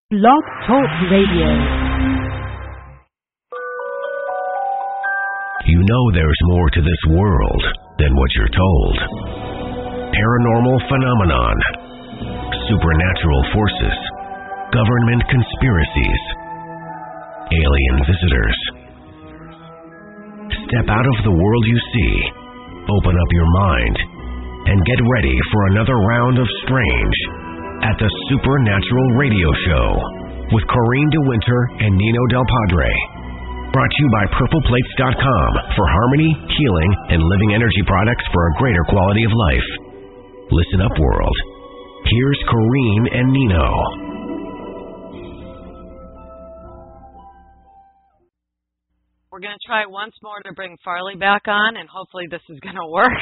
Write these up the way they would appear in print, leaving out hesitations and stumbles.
Blog Talk Radio. You know there's more to this world than what you're told. Paranormal phenomenon, supernatural forces, government conspiracies, alien visitors. Step out of the world you see, open up your mind, and get ready for another round of strange at the Supernatural Radio Show with Corrine DeWinter and Nino Del Padre. Brought to you by PurplePlates.com for harmony, healing, and living energy products for a greater quality of life. Listen up, world. Here's Corrine and Nino. We're going to try once more to bring Farley back on, and hopefully this is going to work.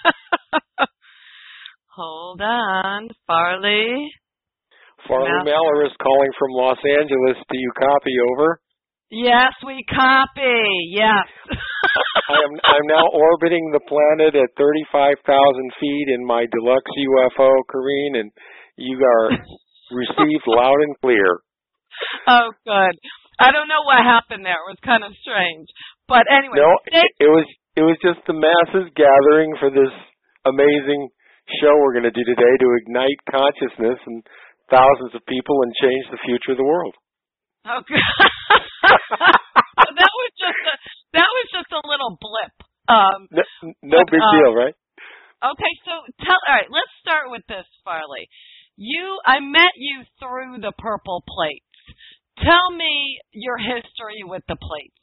Hold on, Farley. Farley Maller is calling from Los Angeles. Do you copy? Over? Yes, we copy. Yes. I'm now orbiting the planet at 35,000 feet in my deluxe UFO, Corrine, and you are received loud and clear. Oh, good. I don't know what happened there. It was kind of strange. But anyway. No, it was just the masses gathering for this amazing show we're going to do today to ignite consciousness and thousands of people and change the future of the world. Okay. that was just a little blip. No big deal, right? Okay, so all right, let's start with this, Farley. I met you through the Purple Plates. Tell me your history with the plates.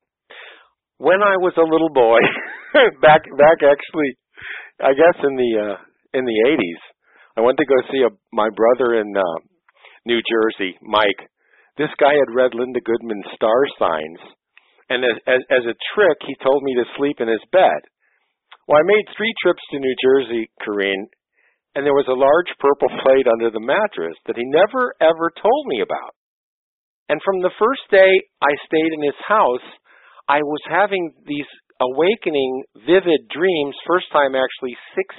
When I was a little boy, back actually, I guess in the 80s, I went to go see my brother in New Jersey, Mike. This guy had read Linda Goodman's star signs, and as a trick, he told me to sleep in his bed. Well, I made 3 trips to New Jersey, Corrine, and there was a large purple plate under the mattress that he never, ever told me about. And from the first day I stayed in his house, I was having these awakening, vivid dreams, first time actually 16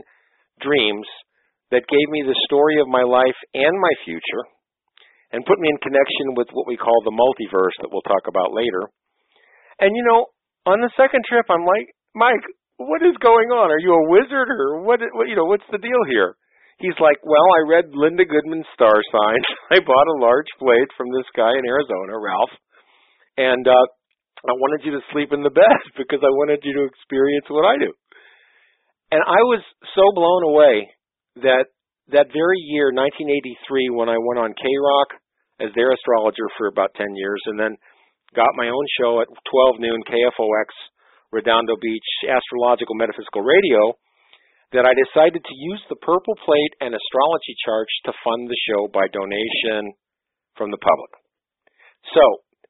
dreams that gave me the story of my life and my future and put me in connection with what we call the multiverse that we'll talk about later. And, on the second trip, I'm like, Mike, what is going on? Are you a wizard or what's the deal here? He's like, well, I read Linda Goodman's star signs. I bought a large plate from this guy in Arizona, Ralph, and I wanted you to sleep in the bed because I wanted you to experience what I do. And I was so blown away that very year, 1983, when I went on K-Rock as their astrologer for about 10 years and then got my own show at 12 noon, KFOX, Redondo Beach, Astrological Metaphysical Radio, that I decided to use the purple plate and astrology charts to fund the show by donation from the public. So,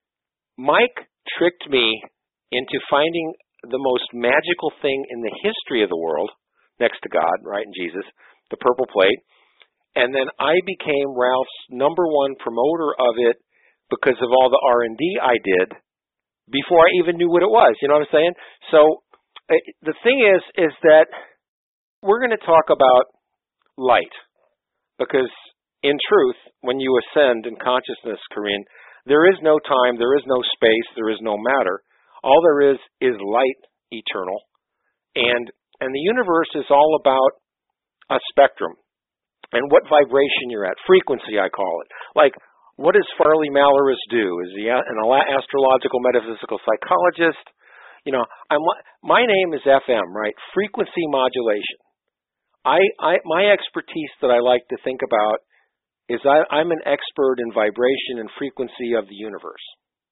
Mike tricked me into finding the most magical thing in the history of the world, next to God, right, and Jesus, the purple plate, and then I became Ralph's number 1 promoter of it because of all the R&D I did before I even knew what it was, you know what I'm saying? So the thing is that we're going to talk about light because in truth, when you ascend in consciousness, Corrine, there is no time, there is no space, there is no matter. All there is light eternal. And the universe is all about a spectrum and what vibration you're at, frequency I call it. Like, what does Farley Malloris do? Is he an astrological metaphysical psychologist? My name is FM, right? Frequency modulation. My expertise that I like to think about is I'm an expert in vibration and frequency of the universe.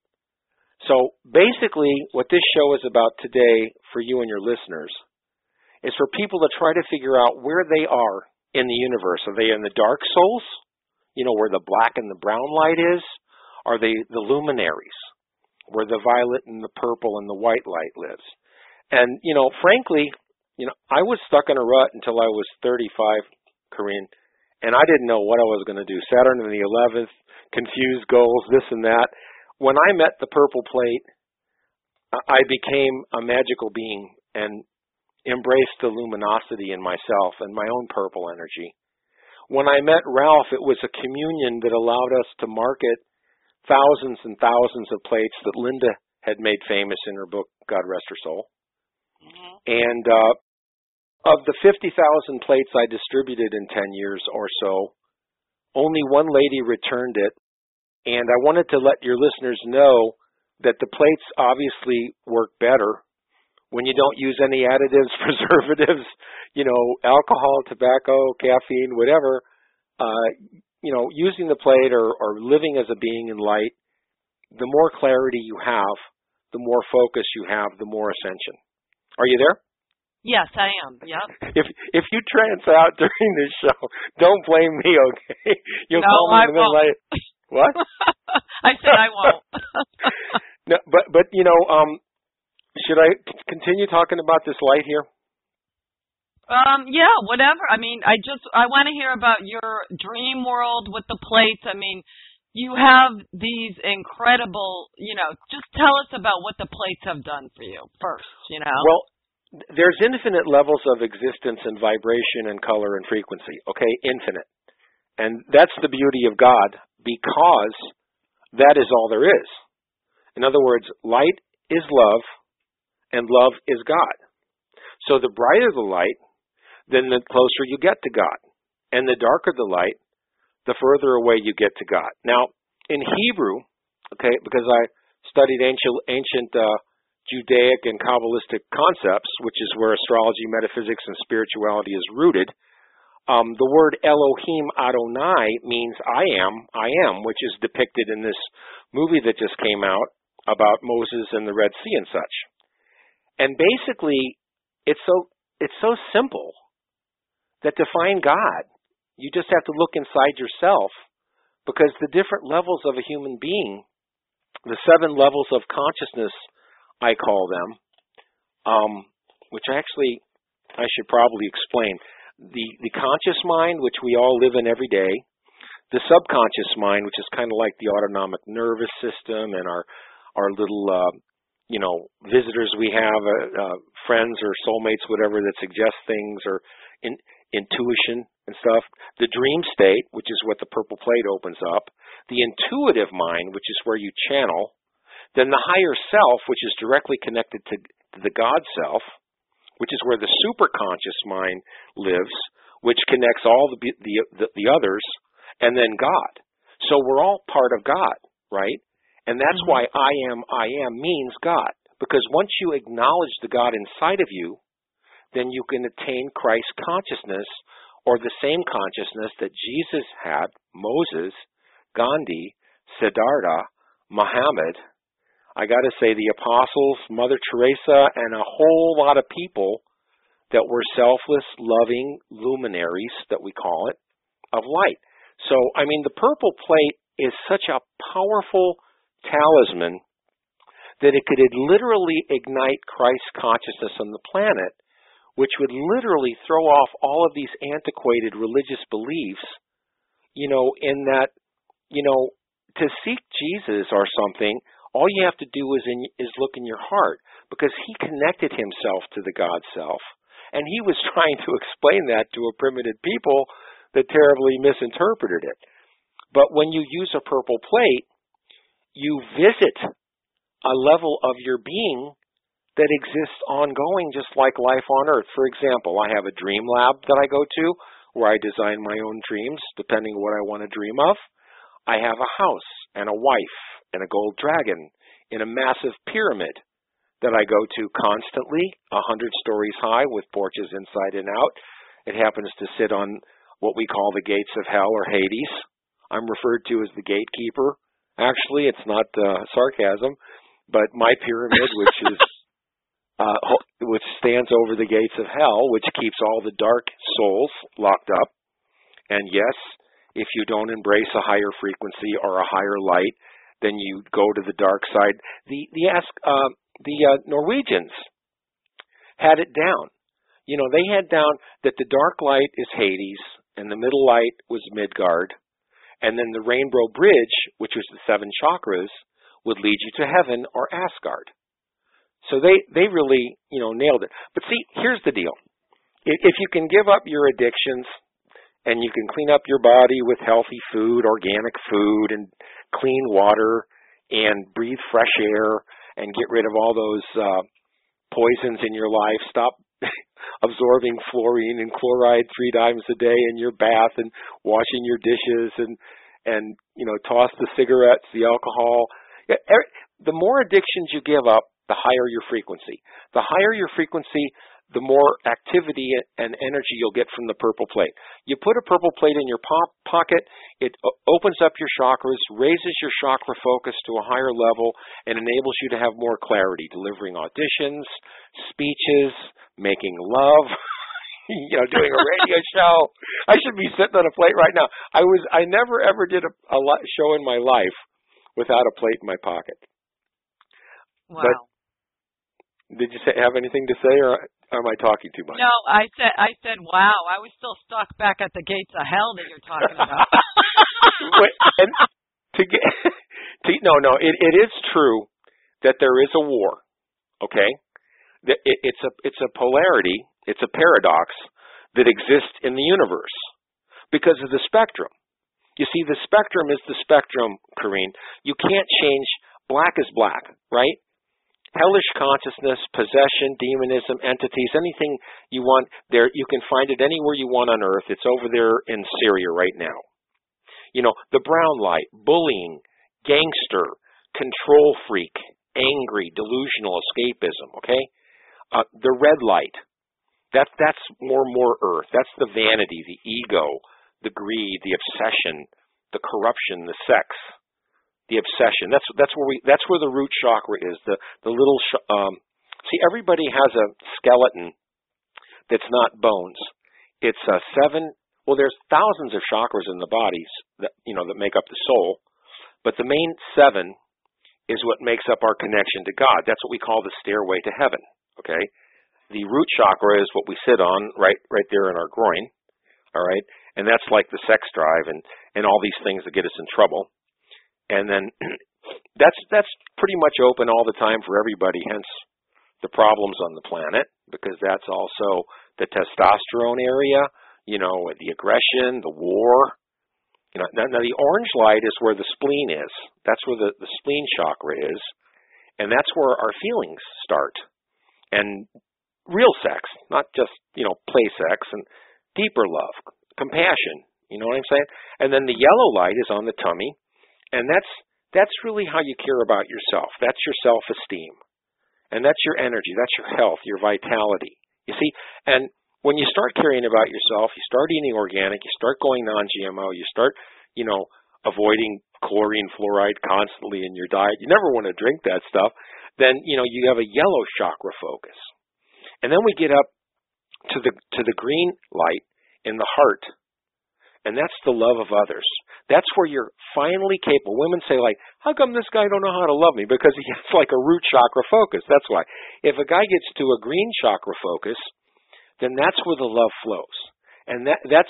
So basically what this show is about today for you and your listeners is for people to try to figure out where they are in the universe. Are they in the dark souls, where the black and the brown light is? Are they the luminaries, where the violet and the purple and the white light lives? And, frankly, I was stuck in a rut until I was 35, Corrine, and I didn't know what I was going to do. Saturn in the 11th, confused goals, this and that. When I met the purple plate, I became a magical being and embraced the luminosity in myself and my own purple energy. when I met Ralph, it was a communion that allowed us to market thousands and thousands of plates that Linda had made famous in her book, God Rest Her Soul. Mm-hmm. And of the 50,000 plates I distributed in 10 years or so, only one lady returned it. And I wanted to let your listeners know that the plates obviously work better when you don't use any additives, preservatives, alcohol, tobacco, caffeine, whatever. Using the plate or living as a being in light, the more clarity you have, the more focus you have, the more ascension. Are you there? Yes, I am. Yep. If you trance out during this show, don't blame me, okay? You'll call me in the middle of what? I said I won't. No, but should I continue talking about this light here? Yeah, whatever. I mean, I want to hear about your dream world with the plates. I mean, you have these incredible, just tell us about what the plates have done for you first, Well, there's infinite levels of existence and vibration and color and frequency, okay? Infinite. And that's the beauty of God, because that is all there is. In other words, light is love, and love is God. So the brighter the light, then the closer you get to God. And the darker the light, the further away you get to God. Now, in Hebrew, okay, because I studied ancient Judaic and Kabbalistic concepts, which is where astrology, metaphysics, and spirituality is rooted, the word Elohim Adonai means I am, which is depicted in this movie that just came out about Moses and the Red Sea and such. And basically, it's so simple that to find God, you just have to look inside yourself, because the different levels of a human being, the 7 levels of consciousness, I call them, which actually I should probably explain. The conscious mind, which we all live in every day, the subconscious mind, which is kind of like the autonomic nervous system and our little visitors we have, friends or soulmates, whatever, that suggest things, or intuition and stuff. The dream state, which is what the purple plate opens up. The intuitive mind, which is where you channel. Then the higher self, which is directly connected to the God self, which is where the superconscious mind lives, which connects all the others, and then God. So we're all part of God, right? And that's why I am means God. Because once you acknowledge the God inside of you, then you can attain Christ consciousness, or the same consciousness that Jesus had, Moses, Gandhi, Siddhartha, Muhammad, I got to say the apostles, Mother Teresa, and a whole lot of people that were selfless, loving luminaries, that we call it, of light. So, I mean, the purple plate is such a powerful talisman that it could literally ignite Christ consciousness on the planet, which would literally throw off all of these antiquated religious beliefs, in that, to seek Jesus or something, all you have to do is look in your heart, because he connected himself to the God self. And he was trying to explain that to a primitive people that terribly misinterpreted it. But when you use a purple plate, you visit a level of your being that exists ongoing, just like life on Earth. For example, I have a dream lab that I go to where I design my own dreams depending on what I want to dream of. I have a house and a wife and a gold dragon in a massive pyramid that I go to constantly, 100 stories high with porches inside and out. It happens to sit on what we call the gates of hell, or Hades. I'm referred to as the gatekeeper. Actually, it's not sarcasm, but my pyramid, which is which stands over the gates of hell, which keeps all the dark souls locked up. And yes, if you don't embrace a higher frequency or a higher light, then you go to the dark side. The Norwegians had it down. They had down that the dark light is Hades, and the middle light was Midgard, and then the Rainbow Bridge, which was the 7 chakras, would lead you to heaven or Asgard. So they really, nailed it. But see, here's the deal. If you can give up your addictions and you can clean up your body with healthy food, organic food, and clean water, and breathe fresh air, and get rid of all those poisons in your life. Stop absorbing fluorine and chloride 3 times a day in your bath, and washing your dishes, and toss the cigarettes, the alcohol. The more addictions you give up, the higher your frequency. The higher your frequency, the more activity and energy you'll get from the purple plate. You put a purple plate in your pocket, it opens up your chakras, raises your chakra focus to a higher level, and enables you to have more clarity, delivering auditions, speeches, making love, doing a radio show. I should be sitting on a plate right now. I never ever did a show in my life without a plate in my pocket. Wow. But did you have anything to say, or am I talking too much? No, I said, wow. I was still stuck back at the gates of hell that you're talking about. It is true that there is a war. Okay, it's a polarity, it's a paradox that exists in the universe because of the spectrum. You see, the spectrum is the spectrum, Corrine. You can't change. Black is black, right? Hellish consciousness, possession, demonism, entities, anything you want there, you can find it anywhere you want on Earth. It's over there in Syria right now. The brown light, bullying, gangster, control freak, angry, delusional, escapism, okay? The red light, that's more Earth. That's the vanity, the ego, the greed, the obsession, the corruption, the sex. The obsession. That's where the root chakra is. The little see, everybody has a skeleton that's not bones. It's 7. Well, there's thousands of chakras in the bodies that that make up the soul, but the main 7 is what makes up our connection to God. That's what we call the stairway to heaven. Okay, the root chakra is what we sit on right there in our groin. All right, and that's like the sex drive and all these things that get us in trouble. And then that's pretty much open all the time for everybody, hence the problems on the planet, because that's also the testosterone area, the aggression, the war. Now the orange light is where the spleen is. That's where the spleen chakra is, and that's where our feelings start. And real sex, not just, play sex, and deeper love, compassion, you know what I'm saying? And then the yellow light is on the tummy. And that's really how you care about yourself. That's your self-esteem. And that's your energy. That's your health, your vitality. You see, and when you start caring about yourself, you start eating organic, you start going non-GMO, you start, avoiding chlorine, fluoride constantly in your diet. You never want to drink that stuff. Then, you have a yellow chakra focus. And then we get up to the green light in the heart. And that's the love of others. That's where you're finally capable. Women say, how come this guy don't know how to love me? Because he has like a root chakra focus. That's why. If a guy gets to a green chakra focus, then that's where the love flows. And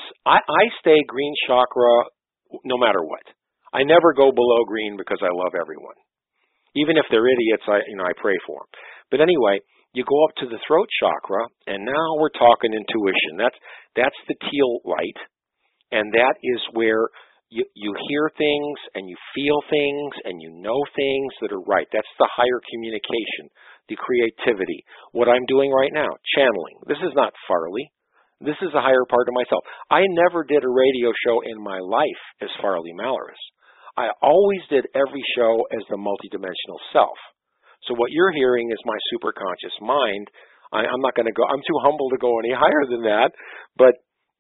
I stay green chakra no matter what. I never go below green because I love everyone. Even if they're idiots, I pray for them. But anyway, you go up to the throat chakra, and now we're talking intuition. That's the teal light. And that is where you hear things and you feel things and you know things that are right. That's the higher communication, the creativity. What I'm doing right now, channeling. This is not Farley. This is a higher part of myself. I never did a radio show in my life as Farley Malaris. I always did every show as the multidimensional self. So what you're hearing is my superconscious mind. I'm not going to go. I'm too humble to go any higher than that. But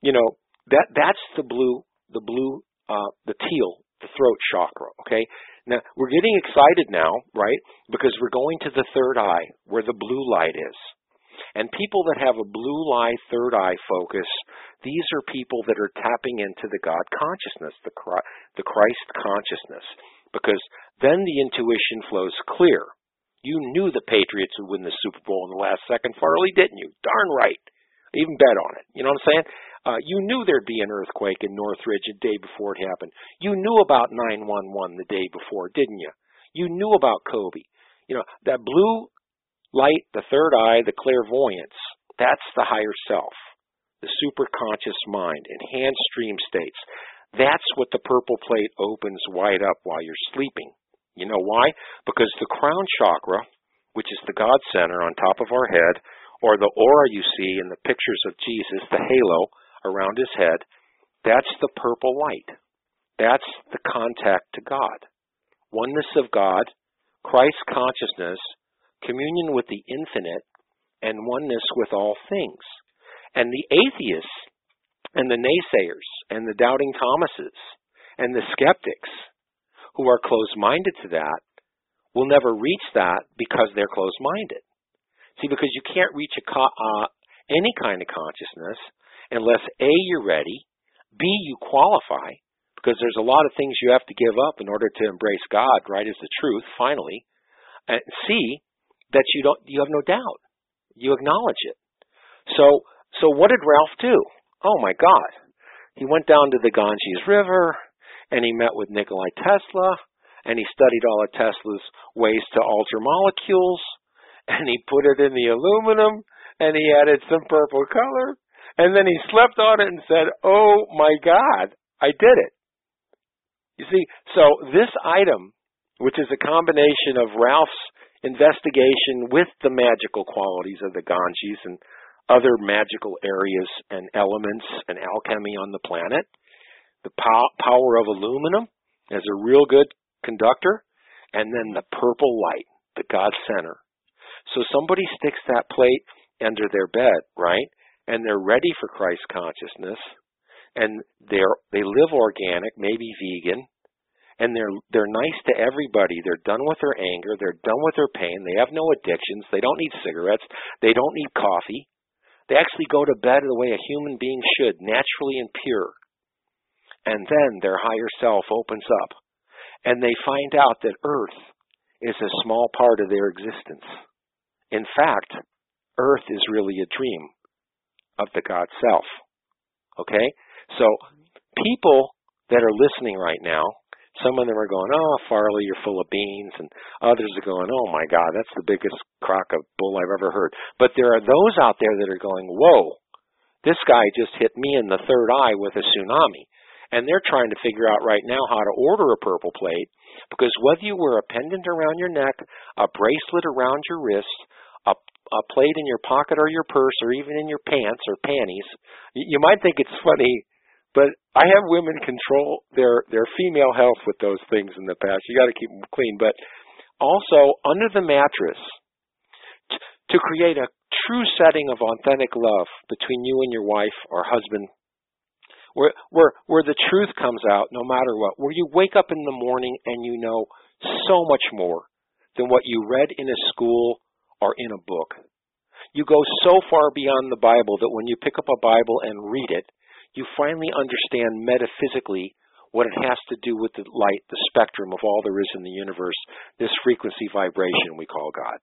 that's the teal, the throat chakra, okay? Now, we're getting excited now, right, because we're going to the third eye, where the blue light is. And people that have a blue light, third eye focus, these are people that are tapping into the God consciousness, the Christ consciousness, because then the intuition flows clear. You knew the Patriots would win the Super Bowl in the last second, Farley, didn't you? Darn right. I even bet on it. You know what I'm saying? You knew there'd be an earthquake in Northridge a day before it happened. You knew about 9/11 the day before, didn't you? You knew about Kobe. That blue light, the third eye, the clairvoyance, that's the higher self. the superconscious mind, enhanced dream states. That's what the purple plate opens wide up while you're sleeping. You know why? Because the crown chakra, which is the God center on top of our head, or the aura you see in the pictures of Jesus, the halo around his head, that's the purple light. That's the contact to God. Oneness of God, Christ consciousness, communion with the infinite, and oneness with all things. And the atheists and the naysayers and the doubting Thomases and the skeptics who are closed-minded to that will never reach that because they're closed-minded. See, because you can't reach any kind of consciousness unless A, you're ready, B, you qualify, because there's a lot of things you have to give up in order to embrace God, right, as the truth, finally, and C, that you have no doubt. You acknowledge it. So what did Ralph do? Oh my God. He went down to the Ganges River, and he met with Nikola Tesla, and he studied all of Tesla's ways to alter molecules, and he put it in the aluminum, and he added some purple color, and then he slept on it and said, oh my God, I did it. You see, so this item, which is a combination of Ralph's investigation with the magical qualities of the Ganges and other magical areas and elements and alchemy on the planet, the power of aluminum as a real good conductor, and then the purple light, the God center. So somebody sticks that plate under their bed, right? And they're ready for Christ consciousness, and they live organic, maybe vegan, and they're nice to everybody. They're done with their anger. They're done with their pain. They have no addictions. They don't need cigarettes. They don't need coffee. They actually go to bed the way a human being should, naturally and pure. And then their higher self opens up, and they find out that Earth is a small part of their existence. In fact, Earth is really a dream of the God self. Okay? So people that are listening right now, some of them are going, oh, Farley, you're full of beans, and others are going, oh my God, that's the biggest crock of bull I've ever heard. But there are those out there that are going, whoa, this guy just hit me in the third eye with a tsunami. And they're trying to figure out right now how to order a purple plate, because whether you wear a pendant around your neck, a bracelet around your wrist, a plate in your pocket or your purse, or even in your pants or panties, you might think it's funny, but I have women control their female health with those things in the past. You got to keep them clean. But also, under the mattress, to create a true setting of authentic love between you and your wife or husband, where the truth comes out no matter what, where you wake up in the morning and you know so much more than what you read in a school or in a book. You go so far beyond the Bible that when you pick up a Bible and read it, you finally understand metaphysically what it has to do with the light, the spectrum of all there is in the universe, this frequency vibration we call God.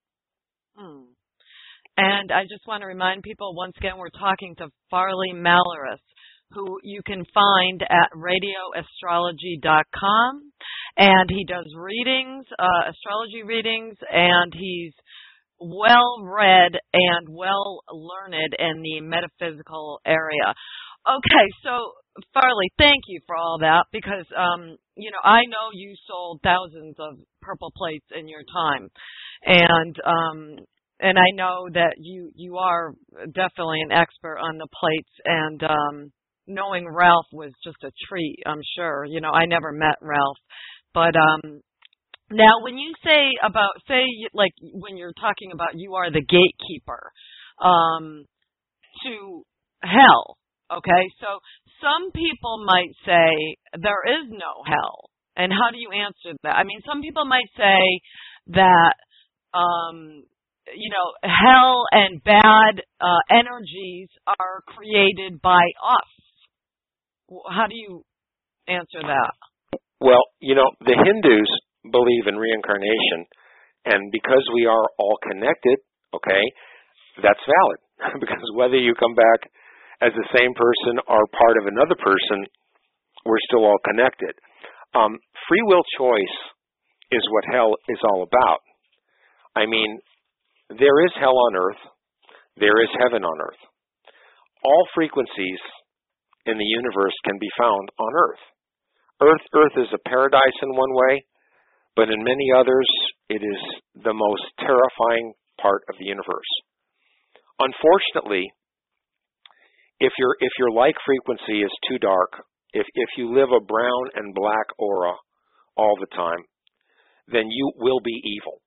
And I just want to remind people, once again, we're talking to Farley Malaris, who you can find at radioastrology.com. And he does readings, astrology readings, and he's well-read and well-learned in the metaphysical area. Okay, so Farley, thank you for all that, because I know you sold thousands of purple plates in your time, and I know that you are definitely an expert on the plates, and knowing Ralph was just a treat, I'm sure. I never met Ralph, but now when you say like when you're talking about you are the gatekeeper to hell. Okay, so some people might say there is no hell. And how do you answer that? I mean, some people might say that, hell and bad energies are created by us. How do you answer that? Well, the Hindus believe in reincarnation, and because we are all connected, okay, that's valid. Because whether you come back as the same person or part of another person, we're still all connected. Free will choice is what hell is all about. I mean, there is hell on earth. There is heaven on earth. all frequencies in the universe can be found on Earth. Earth is a paradise in one way, but in many others, it is the most terrifying part of the universe. Unfortunately, if your like frequency is too dark, if you live a brown and black aura all the time, then you will be evil.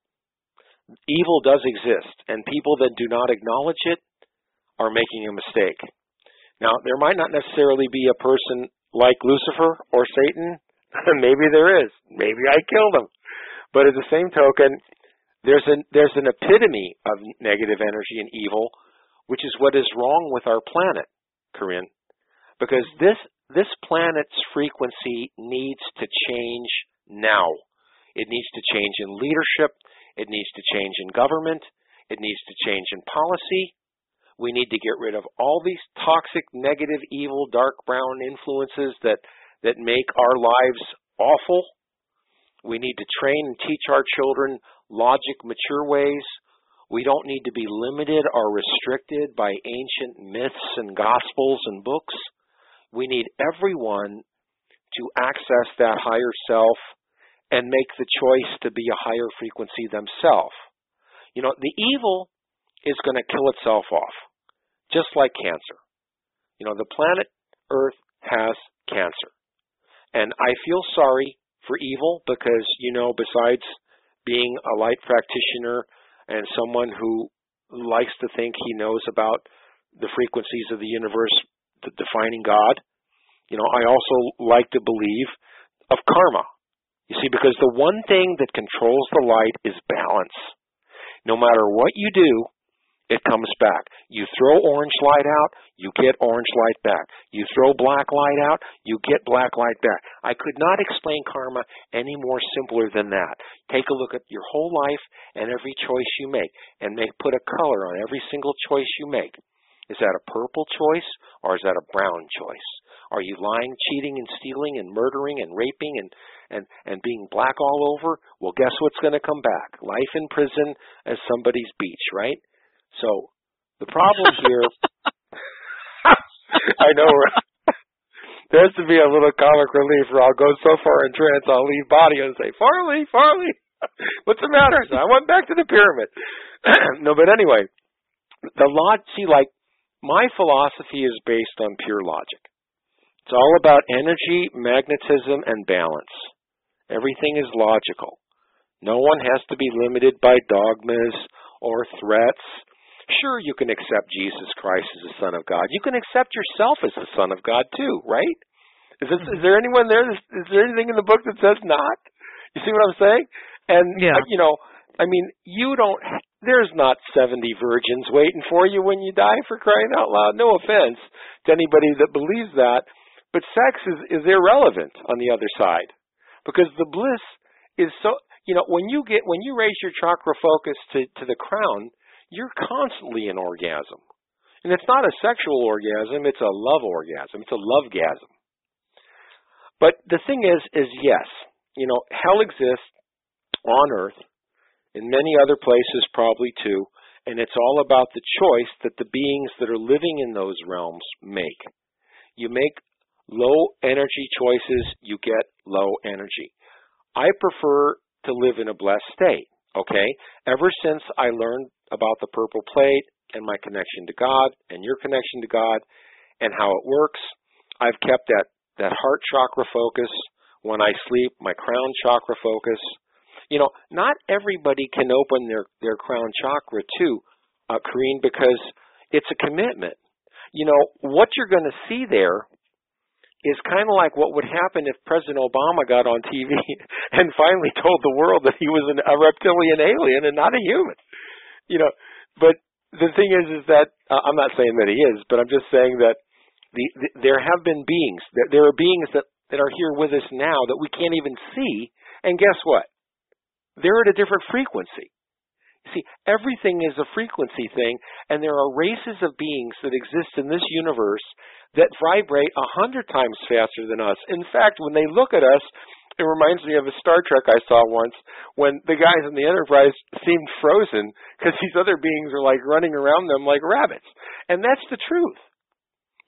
Evil does exist, and people that do not acknowledge it are making a mistake. Now, there might not necessarily be a person like Lucifer or Satan. Maybe there is. Maybe I killed him. But at the same token, there's an epitome of negative energy and evil, which is what is wrong with our planet, Corinne. Because this planet's frequency needs to change now. It needs to change in leadership. It needs to change in government. It needs to change in policy. We need to get rid of all these toxic, negative, evil, dark brown influences that make our lives awful. We need to train and teach our children logic, mature ways. We don't need to be limited or restricted by ancient myths and gospels and books. We need everyone to access that higher self and make the choice to be a higher frequency themselves. You know, the evil is going to kill itself off, just like cancer. You know, the planet Earth has cancer. And I feel sorry for evil because, you know, besides being a light practitioner and someone who likes to think he knows about the frequencies of the universe, the defining God, you know, I also like to believe of karma. You see, because the one thing that controls the light is balance. No matter what you do, it comes back. You throw orange light out, you get orange light back. You throw black light out, you get black light back. I could not explain karma any more simpler than that. Take a look at your whole life and every choice you make, and put a color on every single choice you make. Is that a purple choice, or is that a brown choice? Are you lying, cheating, and stealing, and murdering, and raping, and being black all over? Well, guess what's going to come back? Life in prison as somebody's beach, right? So the problem here, I know there has to be a little comic relief, or I'll go so far in trance I'll leave body and say, Farley, what's the matter? So I went back to the pyramid. No, but anyway, my philosophy is based on pure logic. It's all about energy, magnetism, and balance. Everything is logical. No one has to be limited by dogmas or threats. Sure, you can accept Jesus Christ as the Son of God. You can accept yourself as the Son of God too, right? Is there anyone there? Is there anything in the book that says not? You see what I'm saying? And, you know, I mean, there's not 70 virgins waiting for you when you die, for crying out loud. No offense to anybody that believes that. But sex is irrelevant on the other side, because the bliss is so, you know, when you raise your chakra focus to the crown, you're constantly in orgasm. And it's not a sexual orgasm, it's a love orgasm. It's a love-gasm. But the thing is yes, you know, hell exists on Earth, in many other places probably too, and it's all about the choice that the beings that are living in those realms make. You make low energy choices, you get low energy. I prefer to live in a blessed state, okay? Ever since I learned about the purple plate and my connection to God and your connection to God and how it works, I've kept that heart chakra focus when I sleep, my crown chakra focus. You know, not everybody can open their crown chakra too, Corinne, because it's a commitment. You know, what you're going to see there is kind of like what would happen if President Obama got on TV and finally told the world that he was a reptilian alien and not a human. You know, but the thing is that I'm not saying that he is, but I'm just saying that there have been beings, there are beings that are here with us now that we can't even see, and guess what? They're at a different frequency. See, everything is a frequency thing, and there are races of beings that exist in this universe that vibrate 100 times faster than us. In fact, when they look at us, it reminds me of a Star Trek I saw once when the guys in the Enterprise seemed frozen because these other beings are like running around them like rabbits. And that's the truth.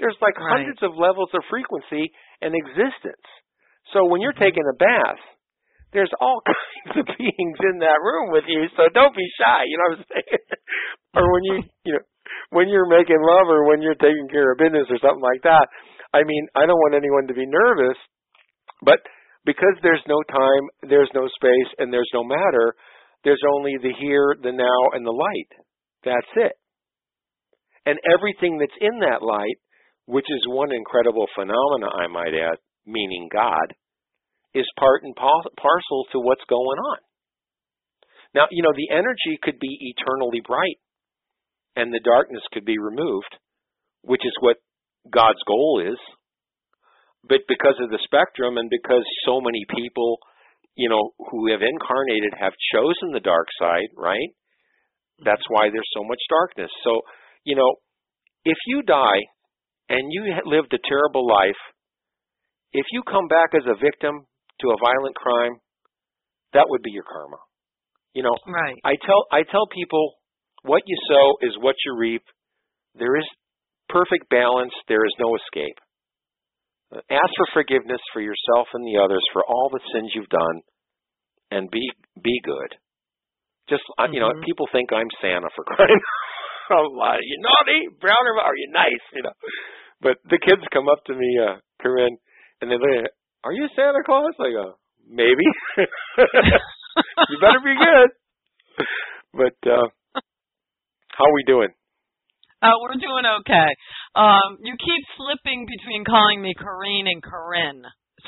There's like Right. hundreds of levels of frequency and existence. So when you're taking a bath, there's all kinds of beings in that room with you, so don't be shy, you know what I'm saying? Or when when you're making love or when you're taking care of business or something like that. I mean, I don't want anyone to be nervous, but because there's no time, there's no space, and there's no matter, there's only the here, the now, and the light. That's it. And everything that's in that light, which is one incredible phenomena, I might add, meaning God, is part and parcel to what's going on. Now, the energy could be eternally bright, and the darkness could be removed, which is what God's goal is. But because of the spectrum and because so many people, who have incarnated have chosen the dark side, right? That's why there's so much darkness. So, if you die and you lived a terrible life, if you come back as a victim to a violent crime, that would be your karma. Right. I tell people, what you sow is what you reap. There is perfect balance. There is no escape. Ask for forgiveness for yourself and the others for all the sins you've done, and be good. Just people think I'm Santa for crying out loud. You naughty, brown, or are you nice? But the kids come up to me, Corinne, and they look at me, are you Santa Claus? I go, maybe. You better be good. But how are we doing? We're doing okay. You keep slipping between calling me Corrine and Corinne.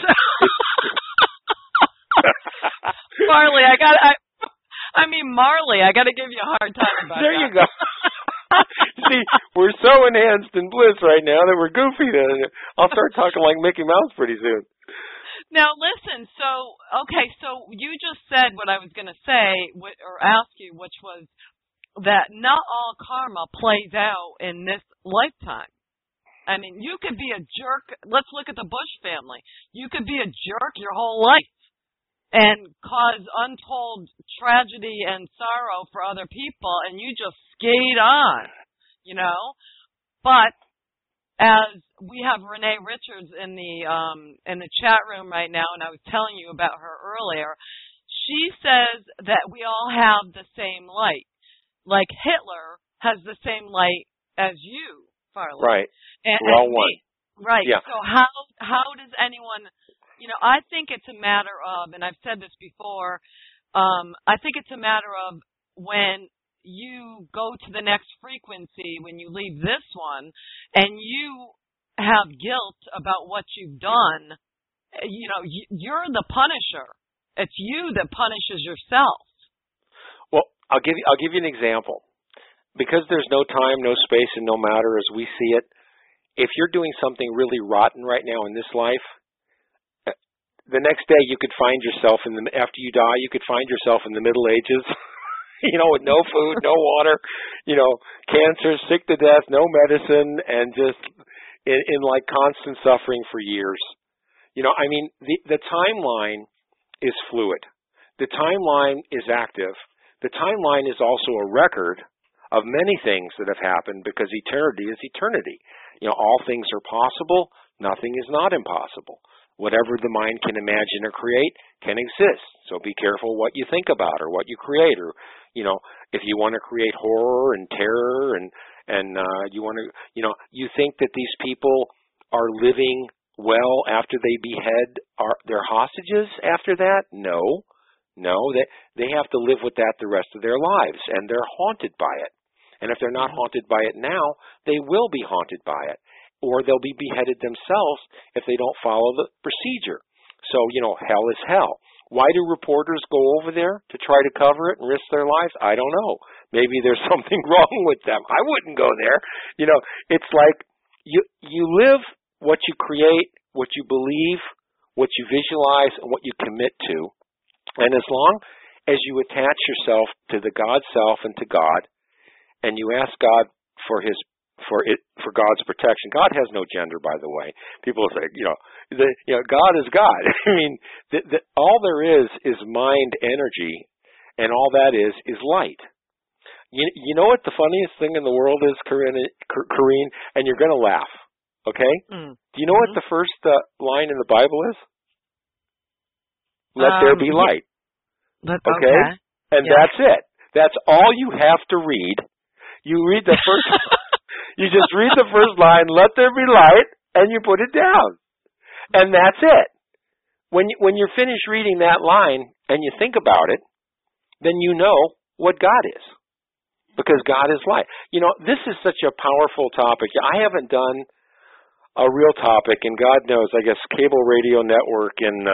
Marley, Marley, I got to give you a hard time about there that. You go. See, we're so enhanced in bliss right now that we're goofy. I'll start talking like Mickey Mouse pretty soon. Now, listen, so you just said what I was going to say, or ask you, which was that not all karma plays out in this lifetime. I mean, you could be a jerk. Let's look at the Bush family. You could be a jerk your whole life and cause untold tragedy and sorrow for other people, and you just skate on, But as we have Renee Richards in the chat room right now, and I was telling you about her earlier, she says that we all have the same light. Like Hitler has the same light as you, Farley. Right. We're all one. Right. Yeah. So how does anyone, I think it's a matter of, and I've said this before, I think it's a matter of when you go to the next frequency, when you leave this one, and you have guilt about what you've done, you're the punisher. It's you that punishes yourself. Well, I'll give you an example. Because there's no time, no space, and no matter as we see it, if you're doing something really rotten right now in this life, the next day you could find yourself after you die, you could find yourself in the Middle Ages, with no food, no water, cancer, sick to death, no medicine, and just in like constant suffering for years. The timeline is fluid. The timeline is active. The timeline is also a record of many things that have happened because eternity is eternity. All things are possible. Nothing is not impossible. Whatever the mind can imagine or create can exist. So be careful what you think about or what you create. Or, if you want to create horror and terror and you want to, you think that these people are living well after they behead their hostages after that? No, they have to live with that the rest of their lives, and they're haunted by it. And if they're not haunted by it now, they will be haunted by it. Or they'll be beheaded themselves if they don't follow the procedure. So, hell is hell. Why do reporters go over there to try to cover it and risk their lives? I don't know. Maybe there's something wrong with them. I wouldn't go there. It's like you live what you create, what you believe, what you visualize, and what you commit to. And as long as you attach yourself to the God self and to God, and you ask God for God's protection. God has no gender, by the way. People say, God is God. I mean, all there is mind energy, and all that is light. You know what the funniest thing in the world is, Corinne, and you're going to laugh. Okay? Do you know what the first line in the Bible is? Let there be light. Okay? And that's it. That's all you have to read. You read the first you just read the first line, let there be light, and you put it down. And that's it. When you're finished reading that line and you think about it, then you know what God is. Because God is light. You know, this is such a powerful topic. I haven't done a real topic, and God knows, I guess, cable radio network and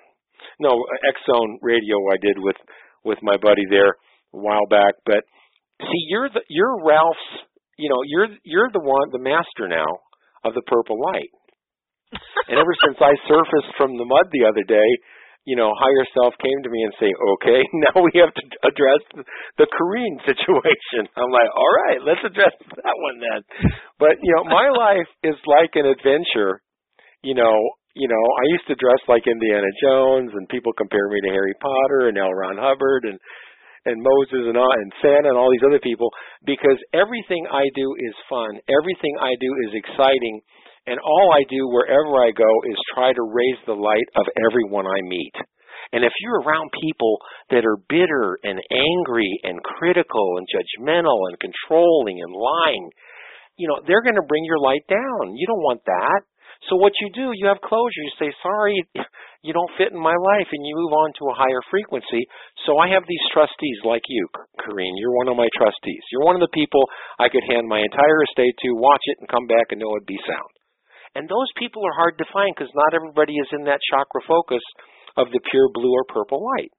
X-Zone Radio I did with my buddy there a while back. But see, you're Ralph's. You know, you're the master now of the purple light. And ever since I surfaced from the mud the other day, you know, higher self came to me and say, okay, now we have to address the Corrine situation. I'm like, all right, let's address that one then. But, you know, my life is like an adventure. You know, I used to dress like Indiana Jones, and people compare me to Harry Potter and L. Ron Hubbard and Moses and Santa and all these other people, because everything I do is fun. Everything I do is exciting. And all I do wherever I go is try to raise the light of everyone I meet. And if you're around people that are bitter and angry and critical and judgmental and controlling and lying, you know, they're going to bring your light down. You don't want that. So what you do, you have closure. You say, sorry, you don't fit in my life, and you move on to a higher frequency. So I have these trustees like you, Corrine. You're one of my trustees. You're one of the people I could hand my entire estate to, watch it, and come back and know it'd be sound. And those people are hard to find because not everybody is in that chakra focus of the pure blue or purple light.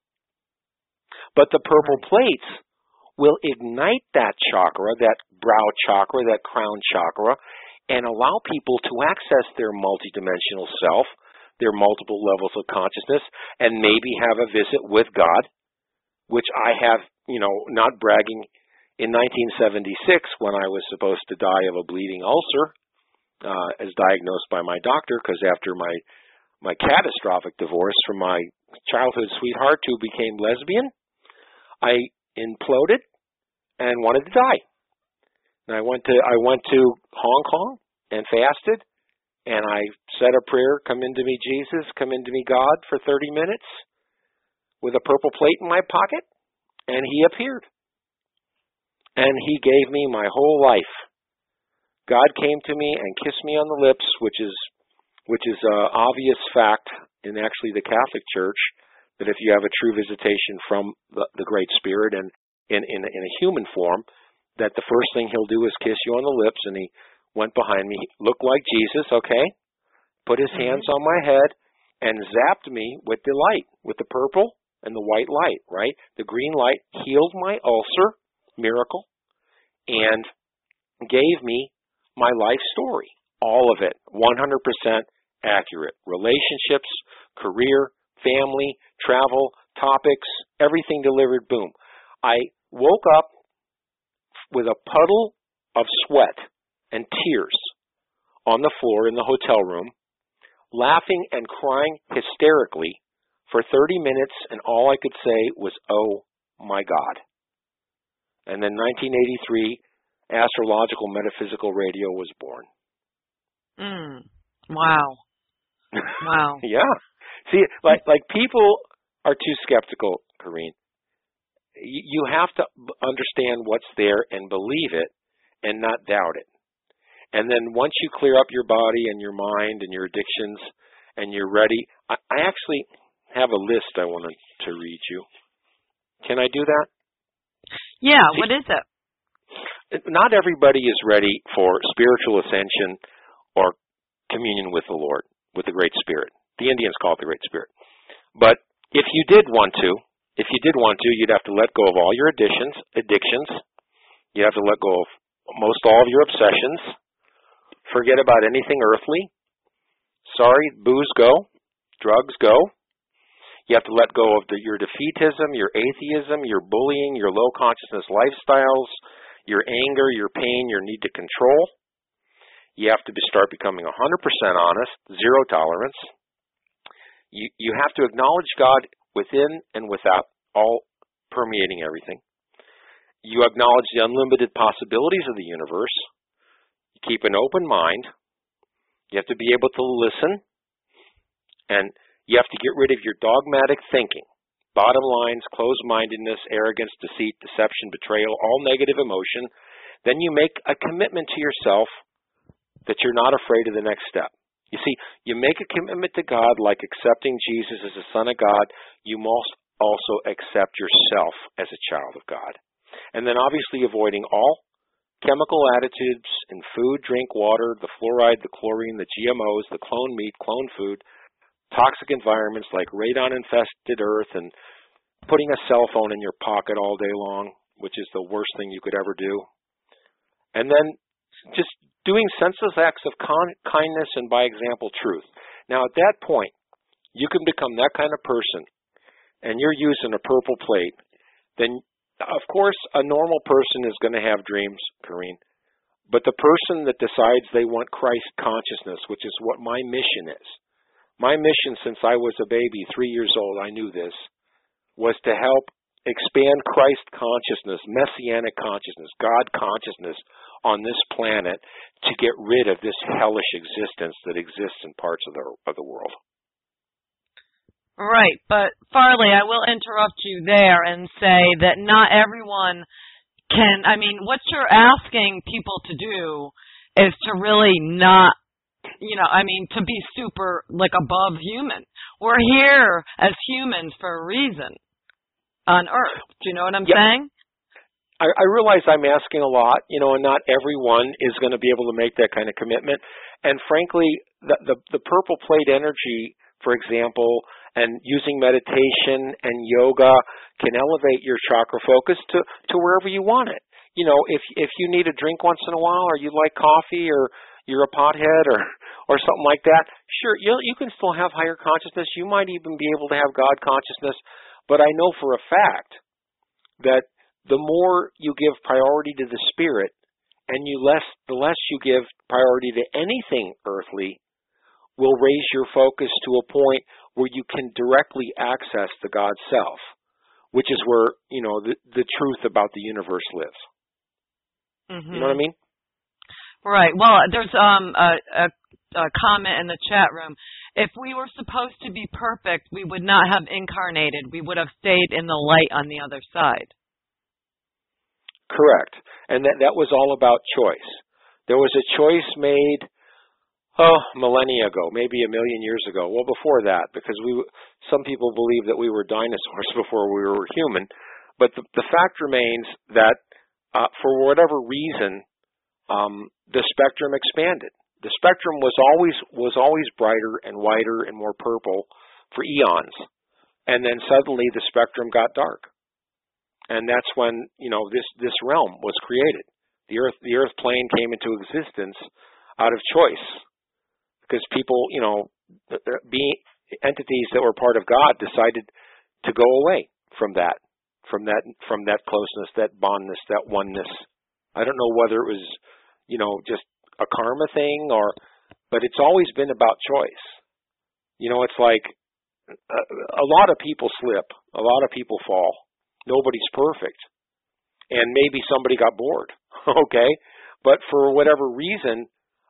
But the purple plates will ignite that chakra, that brow chakra, that crown chakra, and allow people to access their multidimensional self, their multiple levels of consciousness, and maybe have a visit with God, which I have, you know, not bragging. In 1976, when I was supposed to die of a bleeding ulcer, as diagnosed by my doctor, because after my catastrophic divorce from my childhood sweetheart who became lesbian, I imploded and wanted to die. And I went to Hong Kong and fasted, and I said a prayer, come into me, Jesus, come into me, God, for 30 minutes with a purple plate in my pocket, and he appeared. And he gave me my whole life. God came to me and kissed me on the lips, which is an obvious fact in actually the Catholic Church, that if you have a true visitation from the Great Spirit and in a human form, that the first thing he'll do is kiss you on the lips. And he went behind me, looked like Jesus, okay, put his hands on my head and zapped me with the light, with the purple and the white light, right? The green light healed my ulcer, miracle, and gave me my life story, all of it, 100% accurate. Relationships, career, family, travel, topics, everything delivered, boom. I woke up with a puddle of sweat and tears on the floor in the hotel room, laughing and crying hysterically for 30 minutes, and all I could say was, oh my God. And then 1983, Astrological Metaphysical Radio was born. Wow. Wow. Yeah. See, like people are too skeptical, Corrine. You have to understand what's there and believe it and not doubt it. And then once you clear up your body and your mind and your addictions and you're ready, I actually have a list I wanted to read you. Can I do that? Yeah, what is it? Not everybody is ready for spiritual ascension or communion with the Lord, with the Great Spirit. The Indians call it the Great Spirit. But if you did want to, you'd have to let go of all your addictions. You'd have to let go of most all of your obsessions. Forget about anything earthly. Sorry, booze go. Drugs go. You have to let go of your defeatism, your atheism, your bullying, your low consciousness lifestyles, your anger, your pain, your need to control. You have to start becoming 100% honest, zero tolerance. You have to acknowledge God within and without, all permeating everything. You acknowledge the unlimited possibilities of the universe. You keep an open mind. You have to be able to listen, and you have to get rid of your dogmatic thinking. Bottom lines, closed-mindedness, arrogance, deceit, deception, betrayal, all negative emotion. Then you make a commitment to yourself that you're not afraid of the next step. You see, you make a commitment to God like accepting Jesus as the Son of God. You must also accept yourself as a child of God. And then obviously avoiding all chemical additives in food, drink, water, the fluoride, the chlorine, the GMOs, the cloned meat, cloned food, toxic environments like radon-infested earth, and putting a cell phone in your pocket all day long, which is the worst thing you could ever do. And then just doing senseless acts of kindness and, by example, truth. Now, at that point, you can become that kind of person, and you're using a purple plate. Then, of course, a normal person is going to have dreams, Corrine. But the person that decides they want Christ consciousness, which is what my mission is. My mission since I was a baby, 3 years old, I knew this, was to help expand Christ consciousness, messianic consciousness, God consciousness on this planet to get rid of this hellish existence that exists in parts of the world. Right, but Farley, I will interrupt you there and say that not everyone can, what you're asking people to do is to really not, to be super, above human. We're here as humans for a reason on Earth. Do you know what I'm saying? I realize I'm asking a lot, and not everyone is going to be able to make that kind of commitment. And frankly, the purple plate energy, for example, and using meditation and yoga can elevate your chakra focus to wherever you want it. If you need a drink once in a while, or you like coffee, or you're a pothead or something like that, sure, you can still have higher consciousness. You might even be able to have God consciousness. But I know for a fact that the more you give priority to the spirit, and the less you give priority to anything earthly, will raise your focus to a point where you can directly access the God self, which is where, the truth about the universe lives. Mm-hmm. You know what I mean? Right. Well, there's a comment in the chat room. If we were supposed to be perfect, we would not have incarnated. We would have stayed in the light on the other side. Correct. And that was all about choice. There was a choice made, millennia ago, maybe a million years ago. Well, before that, because some people believe that we were dinosaurs before we were human. But the fact remains that for whatever reason, the spectrum expanded. The spectrum was always brighter and wider and more purple for eons, and then suddenly the spectrum got dark, and that's when this realm was created. The Earth plane came into existence out of choice, because people, being entities that were part of God, decided to go away from that closeness, that bondness, that oneness. I don't know whether it was just a karma thing, but it's always been about choice. It's like a lot of people slip, a lot of people fall. Nobody's perfect. And maybe somebody got bored, okay? But for whatever reason,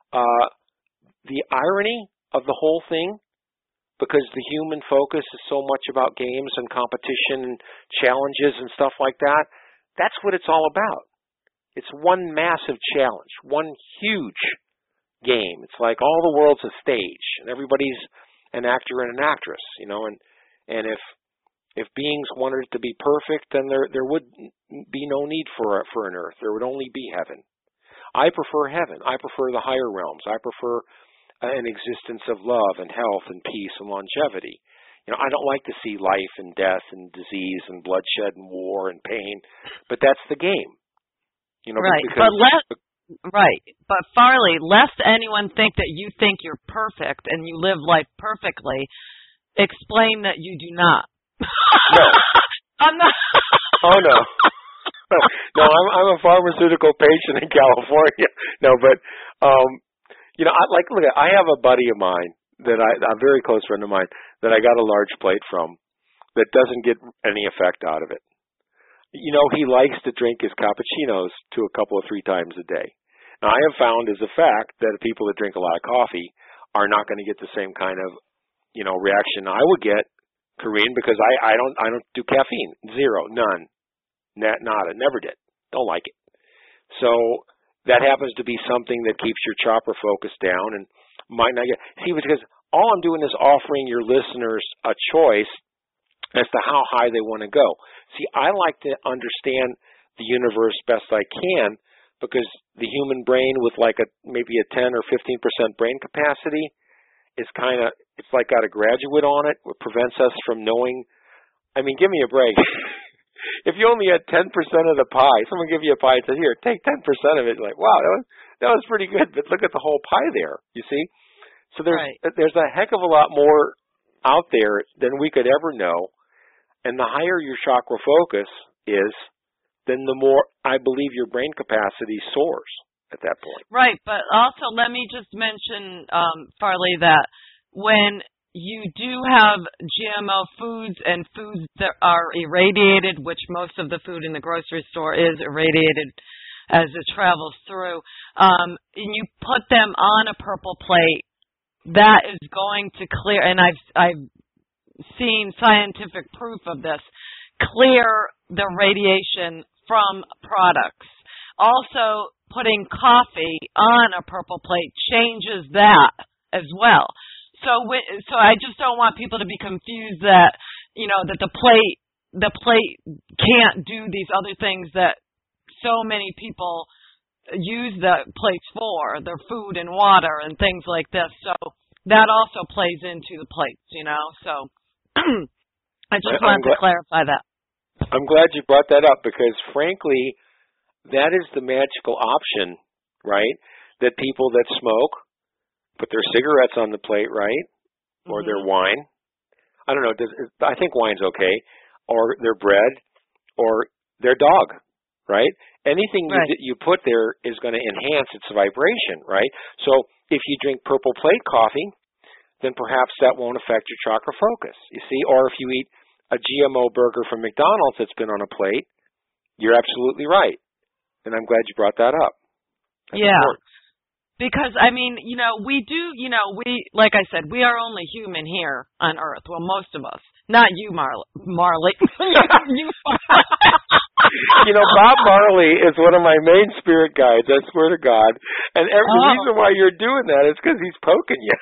the irony of the whole thing, because the human focus is so much about games and competition and challenges and stuff like that, that's what it's all about. It's one massive challenge, one huge game. It's like all the world's a stage, and everybody's an actor and an actress, and if beings wanted it to be perfect, then there would be no need for an earth. There would only be heaven. I prefer heaven. I prefer the higher realms. I prefer an existence of love and health and peace and longevity. I don't like to see life and death and disease and bloodshed and war and pain, but that's the game. Right, but Farley, lest anyone think that you think you're perfect and you live life perfectly, explain that you do not. No. I'm not. Oh, no. No, I'm a pharmaceutical patient in California. No, but, look, I have a buddy of mine a very close friend of mine, that I got a large plate from that doesn't get any effect out of it. He likes to drink his cappuccinos 2 or 3 times a day. Now, I have found as a fact that people that drink a lot of coffee are not going to get the same kind of, reaction I would get, Corrine, because I don't do caffeine. Zero, none, nada, never did. Don't like it. So that happens to be something that keeps your chakra focus down and might not get. See, because all I'm doing is offering your listeners a choice as to how high they want to go. See, I like to understand the universe best I can because the human brain with maybe a 10 or 15% brain capacity is it's like got a graduate on it. It prevents us from knowing. I mean, give me a break. If you only had 10% of the pie, someone give you a pie and says, here, take 10% of it. You're like, wow, that was pretty good, but look at the whole pie there, you see? So there's a heck of a lot more out there than we could ever know. And the higher your chakra focus is, then the more, I believe, your brain capacity soars at that point. Right, but also let me just mention, Farley, that when you do have GMO foods and foods that are irradiated, which most of the food in the grocery store is irradiated as it travels through, and you put them on a purple plate, that is going to clear, and I've seen scientific proof of this, clear the radiation from products. Also, putting coffee on a purple plate changes that as well. So I just don't want people to be confused that, that the plate can't do these other things that so many people use the plates for, their food and water and things like this. So that also plays into the plates, So I just wanted to clarify that. I'm glad you brought that up because, frankly, that is the magical option, right? That people that smoke put their cigarettes on the plate, right? Or their wine. I don't know. I think wine's okay. Or their bread or their dog, right? Anything you put there is going to enhance its vibration, right? So if you drink purple plate coffee, then perhaps that won't affect your chakra focus, you see? Or if you eat a GMO burger from McDonald's that's been on a plate, you're absolutely right. And I'm glad you brought that up. That's important. Because, we do, like I said, we are only human here on Earth. Well, most of us. Not you, Marley. Bob Marley is one of my main spirit guides, I swear to God. And the reason why you're doing that is because he's poking you.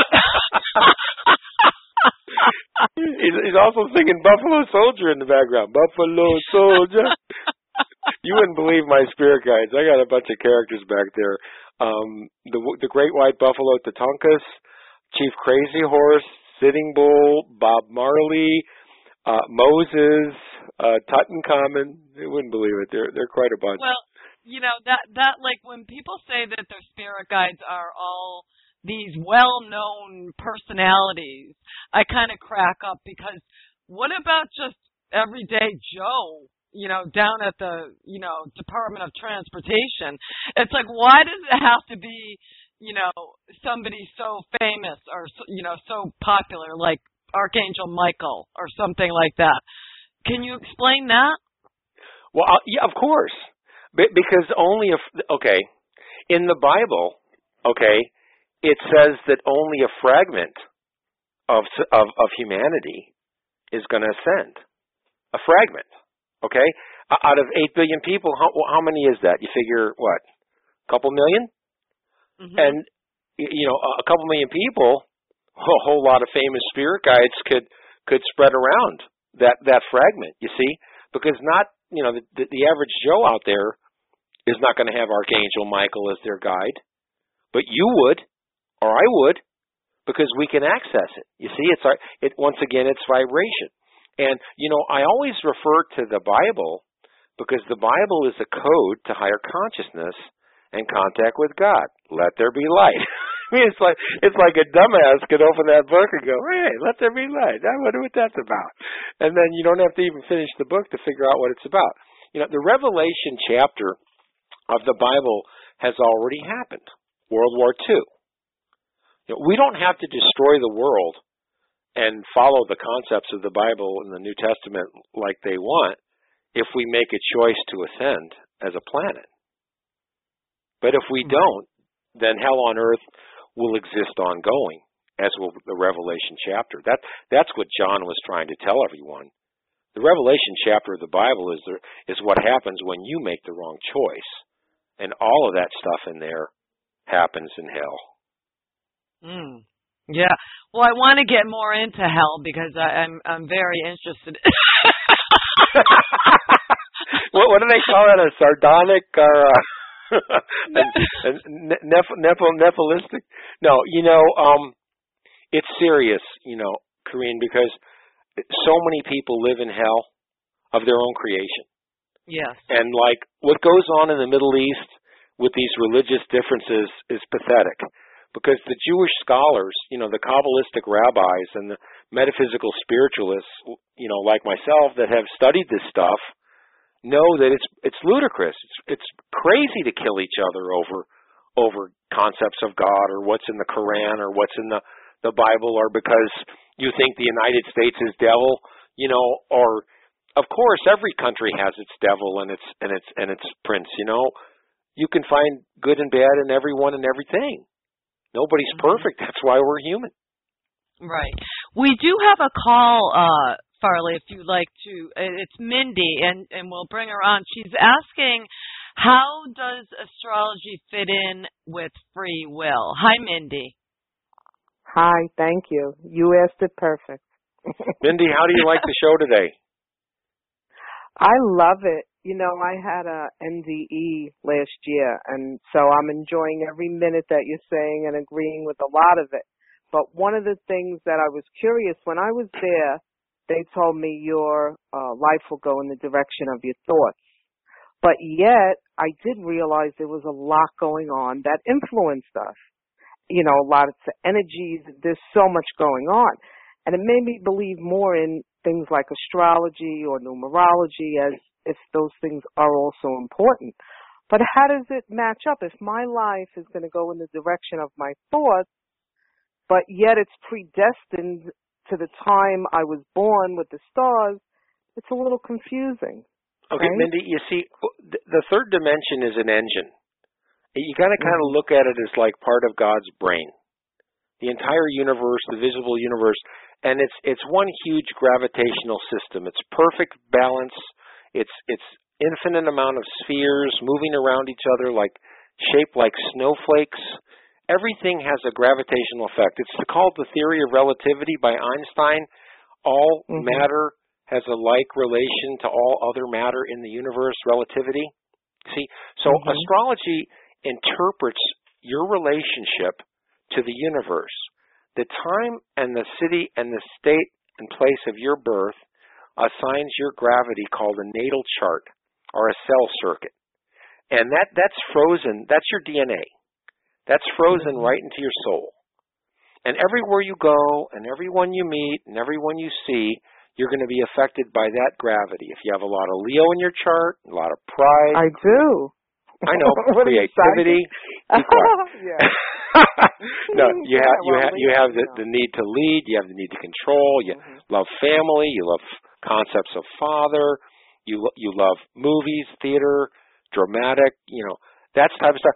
He's also singing Buffalo Soldier in the background. Buffalo Soldier. You wouldn't believe my spirit guides. I got a bunch of characters back there. The Great White Buffalo Tatankas, Chief Crazy Horse, Sitting Bull, Bob Marley, Moses, Tutankhamun. You wouldn't believe it. They're quite a bunch. Well, that like when people say that their spirit guides are all these well-known personalities, I kind of crack up because what about just everyday Joe? Down at the, Department of Transportation. It's like, why does it have to be, somebody so famous or, so popular like Archangel Michael or something like that? Can you explain that? Well, yeah, of course. Because only in the Bible, it says that only a fragment of humanity is going to ascend. A fragment. Okay, out of 8 billion people, how many is that? You figure what? A couple million? And a couple million people, a whole lot of famous spirit guides could spread around that fragment. You see, because not the average Joe out there is not going to have Archangel Michael as their guide, but you would, or I would, because we can access it. You see, once again, it's vibration. And, I always refer to the Bible because the Bible is a code to higher consciousness and contact with God. Let there be light. I mean, it's like a dumbass could open that book and go, hey, let there be light. I wonder what that's about. And then you don't have to even finish the book to figure out what it's about. The Revelation chapter of the Bible has already happened. World War II. We don't have to destroy the world and follow the concepts of the Bible and the New Testament like they want if we make a choice to ascend as a planet. But if we don't, then hell on earth will exist ongoing, as will the Revelation chapter. That's what John was trying to tell everyone. The Revelation chapter of the Bible is what happens when you make the wrong choice. And all of that stuff in there happens in hell. Yeah. Well, I want to get more into hell because I'm very interested. What do they call it? A sardonic or nephilistic? No, it's serious, Corrine, because so many people live in hell of their own creation. Yes. And like what goes on in the Middle East with these religious differences is pathetic, because the Jewish scholars, the Kabbalistic rabbis and the metaphysical spiritualists, like myself that have studied this stuff, know that it's ludicrous. It's crazy to kill each other over concepts of God or what's in the Quran or what's in the Bible, or because you think the United States is devil, or of course every country has its devil and its prince. You can find good and bad in everyone and everything. Nobody's perfect. That's why we're human. Right. We do have a call, Farley, if you'd like to. It's Mindy, and we'll bring her on. She's asking, how does astrology fit in with free will? Hi, Mindy. Hi, thank you. You asked it perfect. Mindy, how do you like the show today? I love it. I had a NDE last year, and so I'm enjoying every minute that you're saying and agreeing with a lot of it. But one of the things that I was curious, when I was there, they told me your life will go in the direction of your thoughts. But yet, I did realize there was a lot going on that influenced us. A lot of energies, there's so much going on. And it made me believe more in things like astrology or numerology, as if those things are also important. But how does it match up? If my life is going to go in the direction of my thoughts, but yet it's predestined to the time I was born with the stars, it's a little confusing. Okay, right? Mindy, you see, the third dimension is an engine. You got to kind of look at it as like part of God's brain. The entire universe, the visible universe, and it's one huge gravitational system. It's perfect balance. It's infinite amount of spheres moving around each other, shaped like snowflakes. Everything has a gravitational effect. It's called the theory of relativity by Einstein. All matter has a like relation to all other matter in the universe, relativity. See, so astrology interprets your relationship to the universe. The time and the city and the state and place of your birth assigns your gravity, called a natal chart or a cell circuit. And that's frozen. That's your DNA. That's frozen right into your soul. And everywhere you go and everyone you meet and everyone you see, you're going to be affected by that gravity. If you have a lot of Leo in your chart, a lot of pride. I do. I know, creativity. Yeah. No, you have the need to lead. You have the need to control. You love family. You love concepts of father. You love movies, theater, dramatic. That type of stuff.